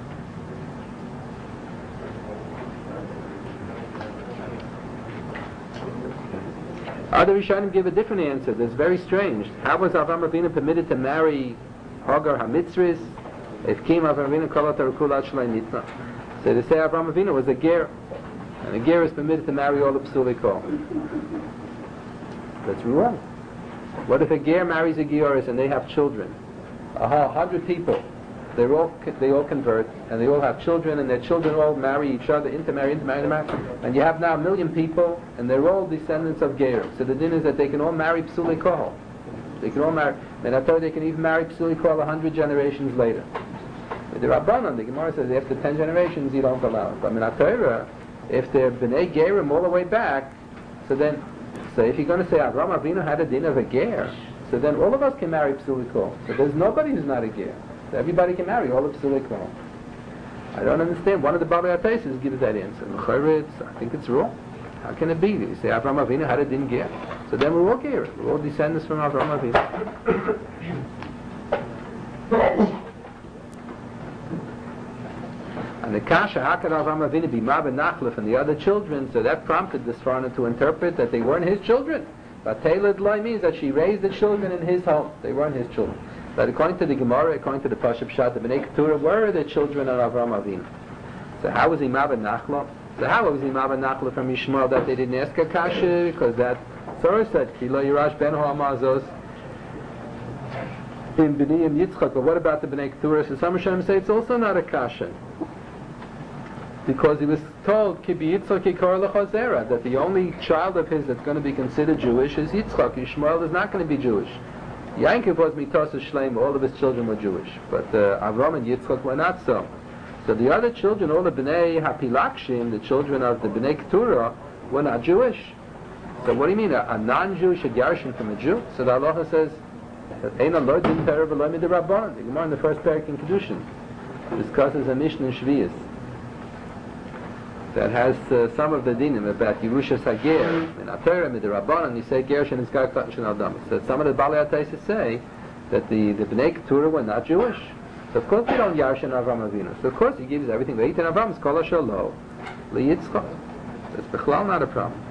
Other Rishonim give a different answer. That's very strange. How was Avraham Avinu permitted to marry Hagar HaMitzris? If Kim Avraham Avinu Kolat Arukul Shlai Nitna. So they say Avraham Avinu was a ger, and a ger is permitted to marry all the Psuli Kol. That's wrong. What if a ger marries a gioris and they have children? A hundred people, they all they all convert and they all have children, and their children all marry each other, intermarry, intermarry, intermarry, and you have now a million people and they're all descendants of ger. So the din is that they can all marry Psuli Kol. They can all marry, and I thought they can even marry Psuli Kol a hundred generations later. With the Rabbanan, the Gemara says after ten generations you don't allow it. But in Torah, if they're B'nai Gerim all the way back, so then, so if you're going to say Avraham Avinu had a din of a ger, so then all of us can marry Psuli Kol. So there's nobody who's not a ger. So everybody can marry all of Psuli Kol. I don't understand. One of the Baba Yataisis gives that answer. I think it's wrong. How can it be? You say Avraham Avinu had a din ger. So then we're all ger. We're all descendants from Avraham Avinu. And the Kasha, how could Avraham Avinu be Ma ben Nachlef and the other children? So that prompted the Sforno to interpret that they weren't his children. But Teled Loi means that she raised the children in his home. They weren't his children. But according to the Gemara, according to the Pashup Pshat, the Bnei Keturah were the children of Avraham Avinu. So how was he Ma ben Nachlef? So how was Imam Nachla from Yishmael that they didn't ask a kasha? Because that Torah said, Kilo Yirash Ben Ha'amazos in B'nai and Yitzchak. But what about the B'nai Keturah? So some Rishonim say it's also not a kasha. Because he was told, Kibi Yitzchak Yikor L'chazera, that the only child of his that's going to be considered Jewish is Yitzchak. Yishmael is not going to be Jewish. Yankov was mitos shleim, all of his children were Jewish, but uh, Avram and Yitzchak were not so. So the other children, all the Bnei Hapilakshim, the children of the Bnei Keturah, were not Jewish. So what do you mean, a, a non-Jewish should yarshin from a Jew? So the Allah says, Ein Allah didn't pay Rabbi the Rabban. The Gemara in the first parak in Kedushin discusses a Mishnah in Shvius that has uh, some of the dinim about Yerusha Sager and Atayra Mid Rabban, and you say Gersh and Izgar Katan Adam. So some of the Balei Ataysis say that the, the Bnei Keturah were not Jewish. So of course we don't Yarshan Avram Avinu. So of course he gives everything. V'eitin Avram is Kol Asher Lo L'Yitzchak. That's Bechlal not a problem.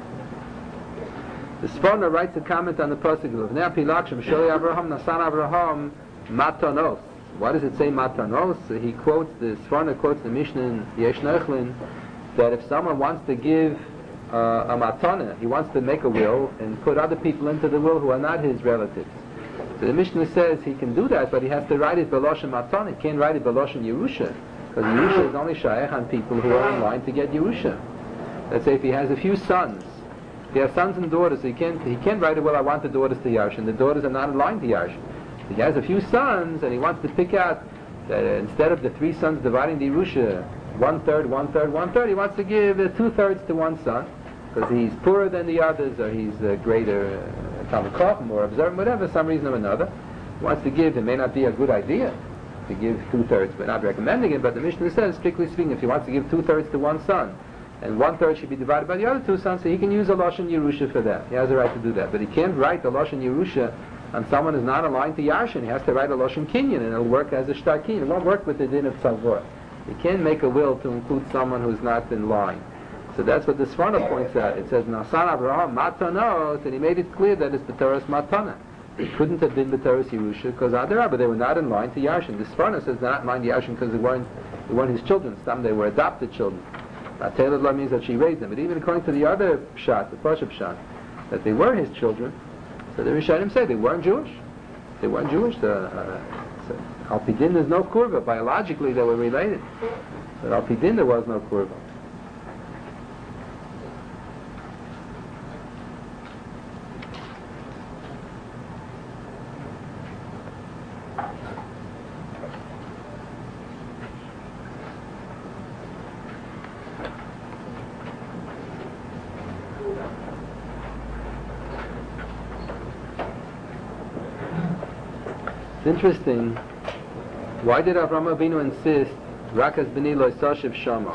The Sforno writes a comment on the pasuk of Nei Pilakshim Sholi Avraham Nasan Avraham Matanos. Why does it say Matanos? He quotes the Sforno quotes the Mishnah in Yesh Nechlin that if someone wants to give uh, a matana, he wants to make a will and put other people into the will who are not his relatives. So the Mishnah says he can do that, but he has to write it Beloshen matana. He can't write it Beloshen Yerusha, because Yerusha is only shaykh on people who are in line to get Yerusha. Let's say if he has a few sons, if he has sons and daughters, he can't he can't write it, well, I want the daughters to Yarshin. The daughters are not in line to Yarshin. If he has a few sons and he wants to pick out that uh, instead of the three sons dividing the Yerusha, one third, one third, one third, he wants to give uh, two thirds to one son, because he's poorer than the others, or he's uh, greater Talmud Chacham, or observant, whatever, some reason or another. He wants to give. It may not be a good idea to give two thirds. We're not recommending it, but the Mishnah says, strictly speaking, if he wants to give two thirds to one son, and one third should be divided by the other two sons, so he can use a Lashon Yerusha for that. He has the right to do that, but he can't write a Lashon Yerusha on someone who's not aligned to Yarshin. He has to write a Lashon Kinyan, and it'll work as a Shtarkin. It won't work with the din of Tzavor. You can't make a will to include someone who's not in line. So that's what the Sforno points out. It says, Nasan Avraham Matanos, and he made it clear that it's B'Toras Matana. It couldn't have been B'Toras Yerusha, because Adarabah, they were not in line to Yarshin. The Sforno says they're not in line to Yarshin because they weren't, they weren't his children. Some they were adopted children. Taylor law means that she raised them. But even according to the other Pshat, the Pashup Pshat, that they were his children, so the Rishonim say they weren't Jewish. They weren't Jewish. The, uh, so Al Pidin there's no kurva. Biologically they were related. But Al Pidin there was no kurva. It's interesting. Why did Avraham Avinu insist Rakas b'ni lo yisashiv shama?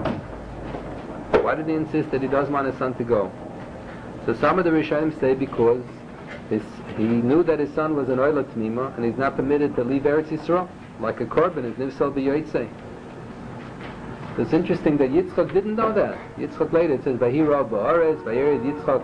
Why did he insist that he doesn't want his son to go? So some of the Rishonim say because his, he knew that his son was an Oila Tmima and he's not permitted to leave Eretz Yisrael like a korban is nivsal b'yotzei. So it's interesting that Yitzchak didn't know that. Yitzchak later it says Vayira ba'aretz Vayered Yitzchak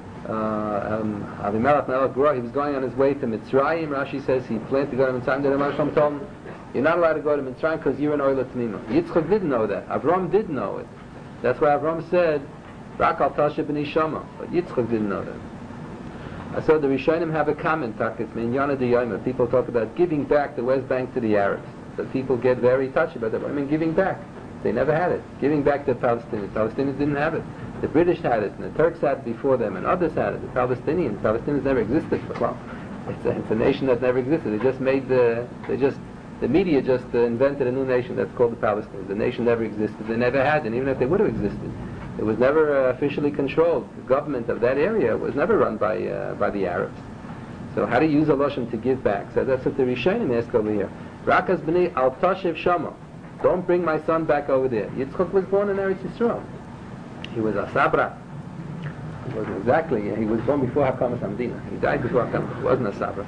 Avimelech Melech Gura. He was going on his way to Mitzrayim. Rashi says he planned to go to Mitzrayim. The Rebbe Shalom told him, you're not allowed to go to Mitzrayim because you're an Oila Tmima. Yitzchak didn't know that. Avram did know it. That's why Avram said, Rak al Tasha b'ni Shama. But Yitzchak didn't know that. I saw the Rishonim have a comment, Takis, Minyana de Yoma. People talk about giving back the West Bank to the Arabs. So people get very touchy about that. I mean, giving back. They never had it. Giving back to the Palestinians. Palestinians didn't have it. The British had it, and the Turks had it before them, and others had it. The Palestinians, Palestinians never existed. Well, it's a, it's a nation that never existed. They just made the, they just, the media just uh, invented a new nation that's called the Palestinians. The nation never existed. They never had it, and even if they would have existed, it was never uh, officially controlled. The government of that area was never run by uh, by the Arabs. So how to use a lashon to give back? So that's what the Rishonim ask over here. Rakas b'nei al tashiv shama. Don't bring my son back over there. Yitzchak was born in Eretz Yisrael. He was a sabra. He wasn't exactly. He was born before Hakamas Hamdina. He died before Hakamas. He wasn't a sabra.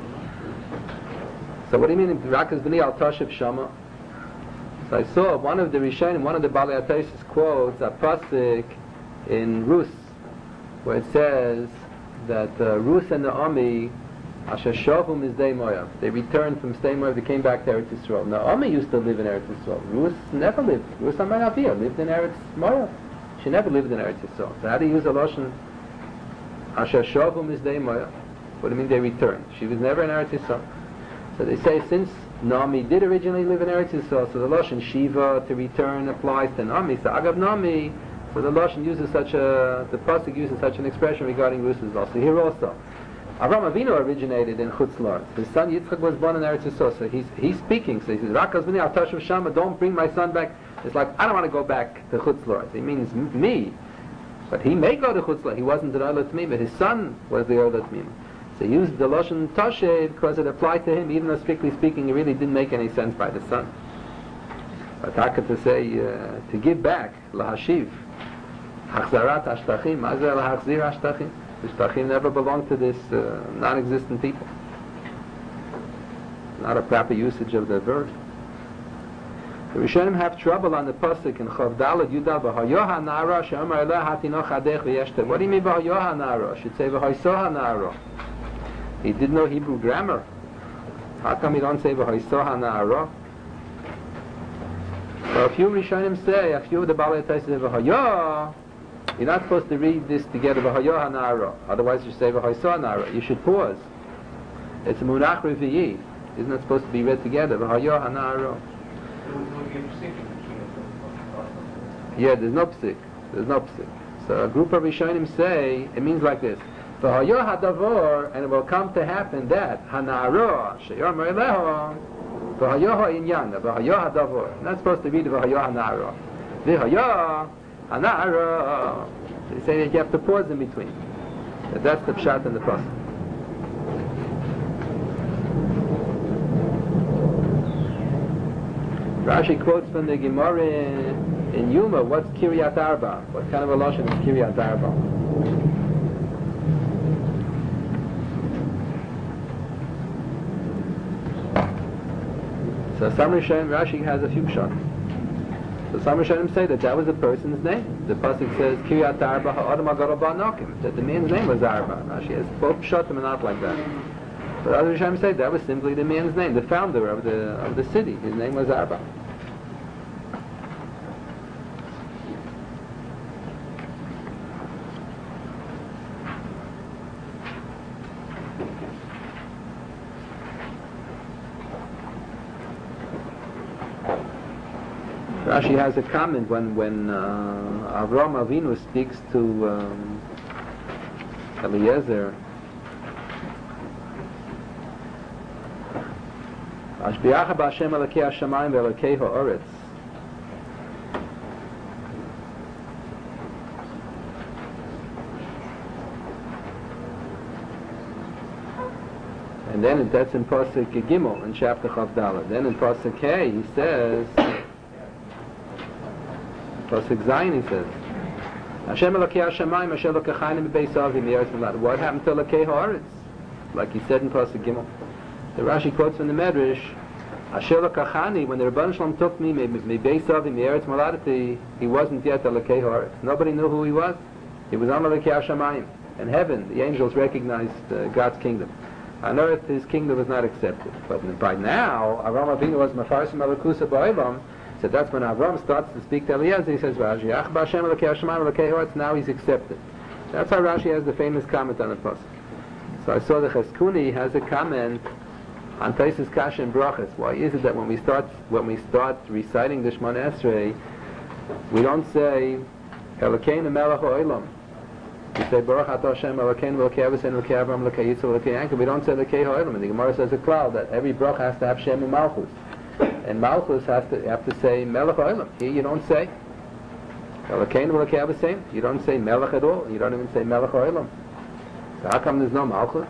So what do you mean? Rakas b'nei al tashiv shama. So I saw one of the Rishonim, one of the Balei Ataysis quotes a pasuk in Rus, where it says that uh, Rus and Naomi Asher Shovu Mizdei Moav. They returned from Sdei Moav, they came back to Eretz Yisrael. Naomi used to live in Eretz Yisrael. Ruth never lived. Ruth HaMoaviyah lived in Eretz Moav. She never lived in Eretz Yisrael. So how do you use a Lashon Asher Shovu Mizdei Moav? What do you mean they returned? She was never in Eretz Yisrael. So they say since Naomi did originally live in Eretz Yisrael, so the Lashon Shiva to return applies to Naomi. So Agav Naomi, so the Lashon uses such a, the Pasuk uses such an expression regarding Ruth as well. So here also, Avram Avinu originated in Chutz La'aretz. His son Yitzchak was born in Eretz Yisrael. So he's he's speaking. So he says, "Rakaz b'nei al tashuv shama." Don't bring my son back. It's like I don't want to go back to Chutz La'aretz. He means m- me, but he may go to Chutz La'aretz. He wasn't an Olat Mim, but his son was the Olat Mim. So he used the Lashon Tashed because it applied to him, even though strictly speaking, it really didn't make any sense by the son. But Taka to say uh, to give back lahashiv, hachzarat ashtachim, mazel lahachzir ashtachim. The Shtachim never belonged to this uh, non-existent people. Not a proper usage of the verb. The Rishonim have trouble on the pasuk in Chav Daled Yudal v'hayoha na'ara she'amar eleh hatinoch adech v'yeshter. What do you mean v'hayoha na'ara? Should say v'haisoha na'ara. He didn't know Hebrew grammar. How come he don't say v'haisoha na'ara? So a few Rishonim say, a few of the Balei Tosfos say v'hayoha. You're not supposed to read this together v'hayoha na'ara. Otherwise you say v'haisoha na'ara. You should pause. It's a munach revi'i. Isn't it supposed to be read together v'hayoha na'ara? Yeah, there's no psik. There's no psik. So a group of Rishonim say it means like this: v'hayoha davor, and it will come to happen that hana'ara she'yomer eleho v'hayoha inyana v'hayoha davor. Not supposed to read v'hayoha na'ara. V'hayoha hana'ara. They say that you have to pause in between. That's the pshat in the pasuk. Rashi quotes from the Gemara in, in Yuma, what's Kiryat Arba? What kind of a lashon is Kiryat Arba? So some Rishonim, Rashi has a few shots. So some Rishonim say that that was a person's name. The pasuk says Kiryat Arba ha'adam ha'gadol ba'anokim, that the man's name was Arba. Rashi has both shotim and not like that. But other Rishonim say that was simply the man's name, the founder of the of the city. His name was Arba. Rashi has a comment when when uh, Avram Avinu speaks to um, Eliezer. Ashbiacha b'Hashem Elokei Hashamayim v'Elokei ha'Oretz. And then that's in Pasuk Gimel in chapter Chav Daled. Then in Pasuk Hey he says, Pasuk Zayin he says, Hashem Elokei Hashamayim Asher Lokachayim b'Beis Avi Me'eretz Molad. What happened to Elokei ha'Oretz? Like he said in Pasuk Gimel. The Rashi quotes from the Medrash, Asher Lokachani, when the Rebbeinu Shalom took me, Me'Beis Avi Me'eretz Moladati, he wasn't yet Elokei ha'Oretz. Nobody knew who he was. He was on Elokei Hashamayim. In heaven, the angels recognized uh, God's kingdom. On earth, his kingdom was not accepted. But by now, Avram Avinu was Mefarsim Elokusa Ba'olam, so that's when Avram starts to speak to Eliezer. He says, V'Ashiach b'Hashem Elokei Hashamayim Elokei ha'Oretz, now he's accepted. That's how Rashi has the famous comment on the pasuk. So I saw the Cheskuni has a comment on Taisus Kasha and Brachas. Why is it that when we start when we start reciting the Shemona Esrei, we don't say Elokeinu Melech Ha'olam? We say Baruch Atah Hashem Elokeinu Elokei Aviseinu Elokei Avraham Elokei Yitzchak Elokei Yaakov. We don't say Elokei Ha'olam. And the Gemara says a cloud that every bracha has to have Shem and Malchus, and Malchus has to have to say Melech Ha'olam. Here you don't say Elokeinu Elokei Aviseinu. You don't say Melech at all. You don't even say Melech Ha'olam. So how come there's no Malchus?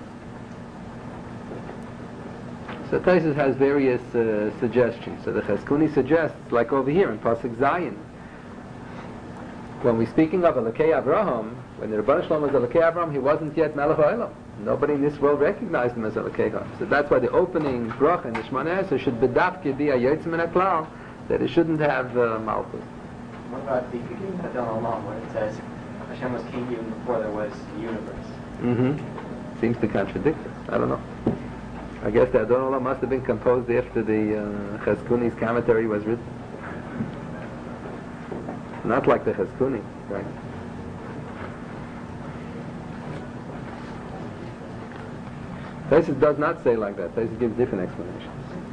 So Taisus has various uh, suggestions. So the Cheskuni suggests, like over here in Pasuk Zayin, when we're speaking of Elokei Avraham, when the Rebbeinu Shalom was Elokei Avraham, he wasn't yet Melech Ha'olam. Nobody in this world recognized him as Elokei Ha'olam. So that's why the opening bracha in the Shemona Esrei should bedafke be a Yotzim min HaKlal, that it shouldn't have uh, Malchus. What about the beginning of Adon Olam, where it says Hashem was king even before there was the universe? Mm-hmm. seems to contradict it. I don't know. I guess the Adon Olam must have been composed after the uh, Chazkuni's commentary was written. Not like the Chazkuni, right? Taisus does not say like that. Taisus gives different explanations.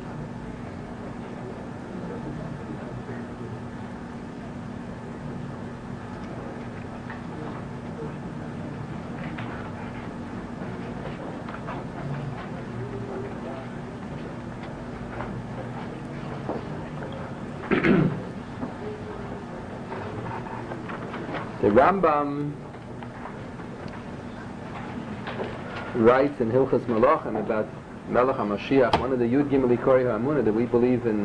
The Rambam writes in Hilchos Malachim about Melech HaMashiach, one of the Yud Gimel Ikori HaAmunah, that we believe in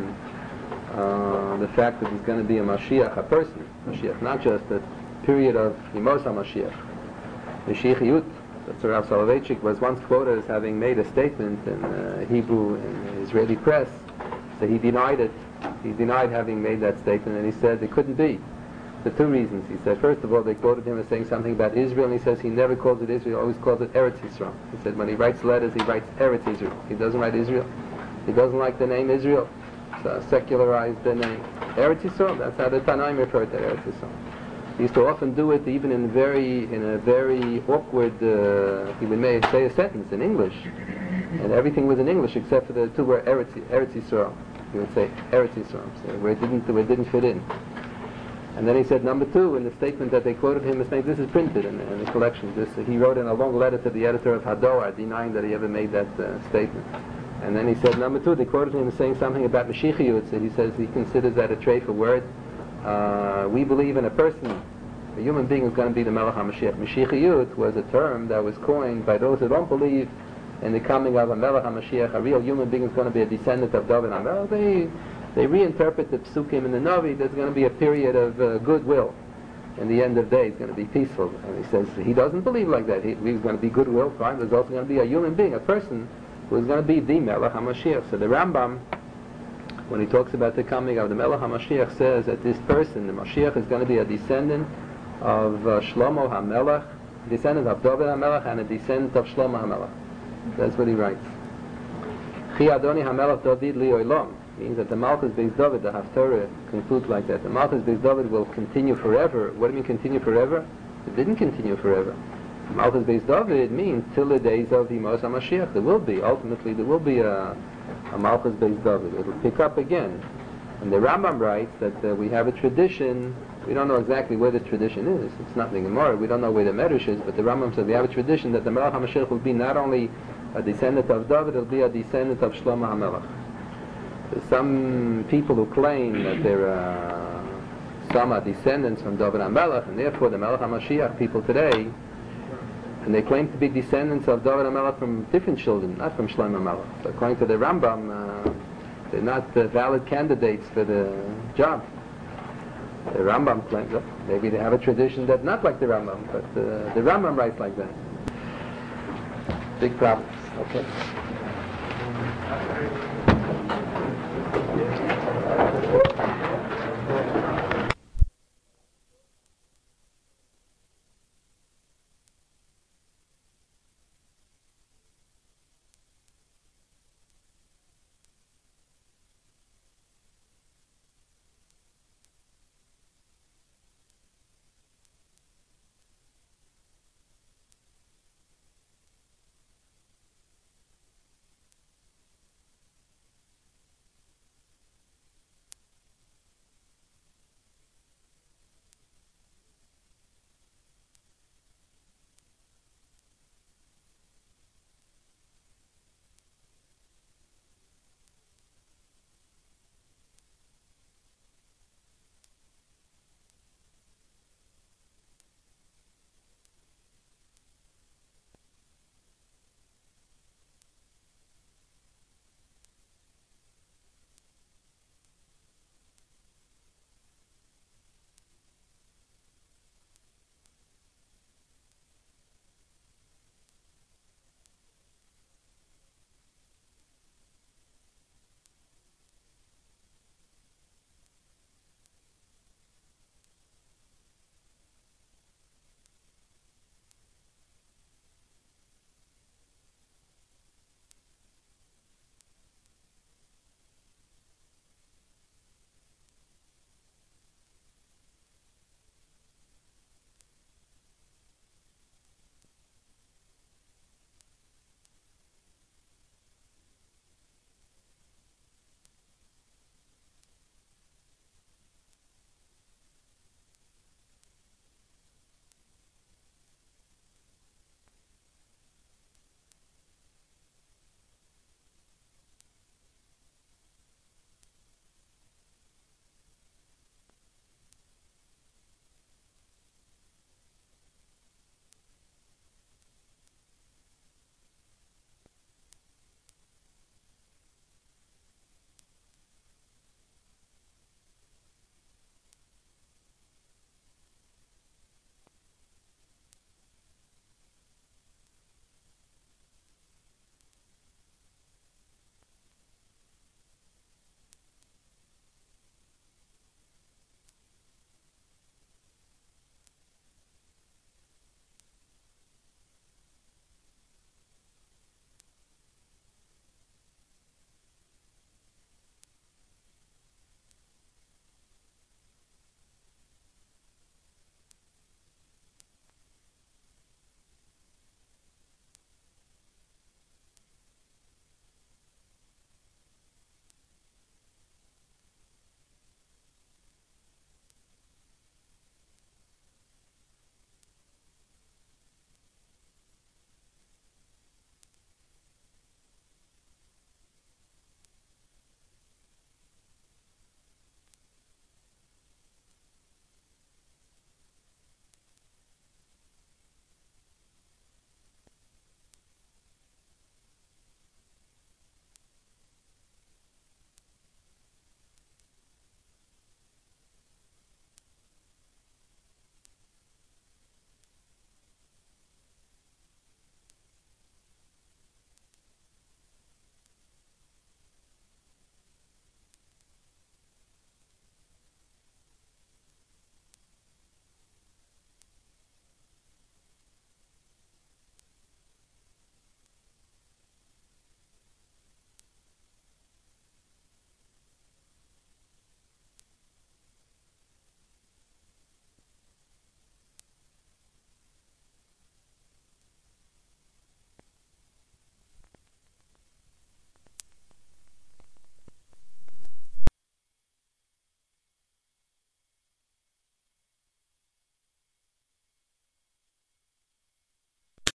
uh, the fact that there's going to be a Mashiach, a person, Mashiach, not just a period of Yemos HaMashiach. Mashiachiyut, that's Rav Soloveitchik was once quoted as having made a statement in uh, Hebrew in the Israeli press, so he denied it. He denied having made that statement, and he said it couldn't be. For two reasons. He said, first of all, they quoted him as saying something about Israel, and he says he never calls it Israel, he always calls it Eretz Yisrael. He said when he writes letters, he writes Eretz Israel. He doesn't write Israel. He doesn't like the name Israel. So secularized the name. Eretz Yisrael, that's how the Tanaim referred to Eretz Yisrael. He used to often do it even in very, in a very awkward, uh, he would may say a sentence in English, and everything was in English except for the two words Eretz, Eretz Yisrael. He would say Eretz Yisrael, so where it didn't, where it didn't fit in. And then he said, number two, in the statement that they quoted him as saying, this is printed in, in the collection. This, uh, he wrote in a long letter to the editor of Hadoah denying that he ever made that uh, statement. And then he said, number two, they quoted him as saying something about Mashiachiyut. So he says he considers that a trait for word. Uh, we believe in a person, a human being, who's going to be the Melech HaMashiach. Mashiachiyut was a term that was coined by those who don't believe in the coming of a Melech HaMashiach. A real human being is going to be a descendant of David HaMelech. They They reinterpret the Psukim in the Navi. There's going to be a period of uh, goodwill. In the end of the day, it's going to be peaceful. And he says he doesn't believe like that. He, he's going to be goodwill, fine. There's also going to be a human being, a person, who is going to be the Melech HaMashiach. So the Rambam, when he talks about the coming of the Melech HaMashiach, says that this person, the Mashiach, is going to be a descendant of uh, Shlomo HaMelech, descendant of David HaMelech, and a descendant of Shlomo HaMelech. That's what he writes. Chi Adoni HaMelech David Li Olam. Means that the Malchus Beis David, the Haftarah, concludes like that. The Malchus Beis David will continue forever. What do you mean continue forever? It didn't continue forever. Malchus Beis David means till the days of Yemos HaMashiach. There will be, ultimately, there will be a, a Malchus Beis David. It will pick up again. And the Rambam writes that uh, we have a tradition. We don't know exactly where the tradition is. It's not the Gemara. We don't know where the Medrash is. But the Rambam says we have a tradition that the Melech HaMashiach will be not only a descendant of David, it will be a descendant of Shlomo HaMelech. Some people who claim that there are some are descendants from David HaMelech, and therefore the Melech HaMashiach people today, and they claim to be descendants of David HaMelech from different children, not from Shlomo HaMelech. So according to the Rambam, uh, they're not uh, valid candidates for the job. The Rambam claims that maybe they have a tradition that's not like the Rambam, but uh, the Rambam writes like that. Big problems. Okay. Thank you.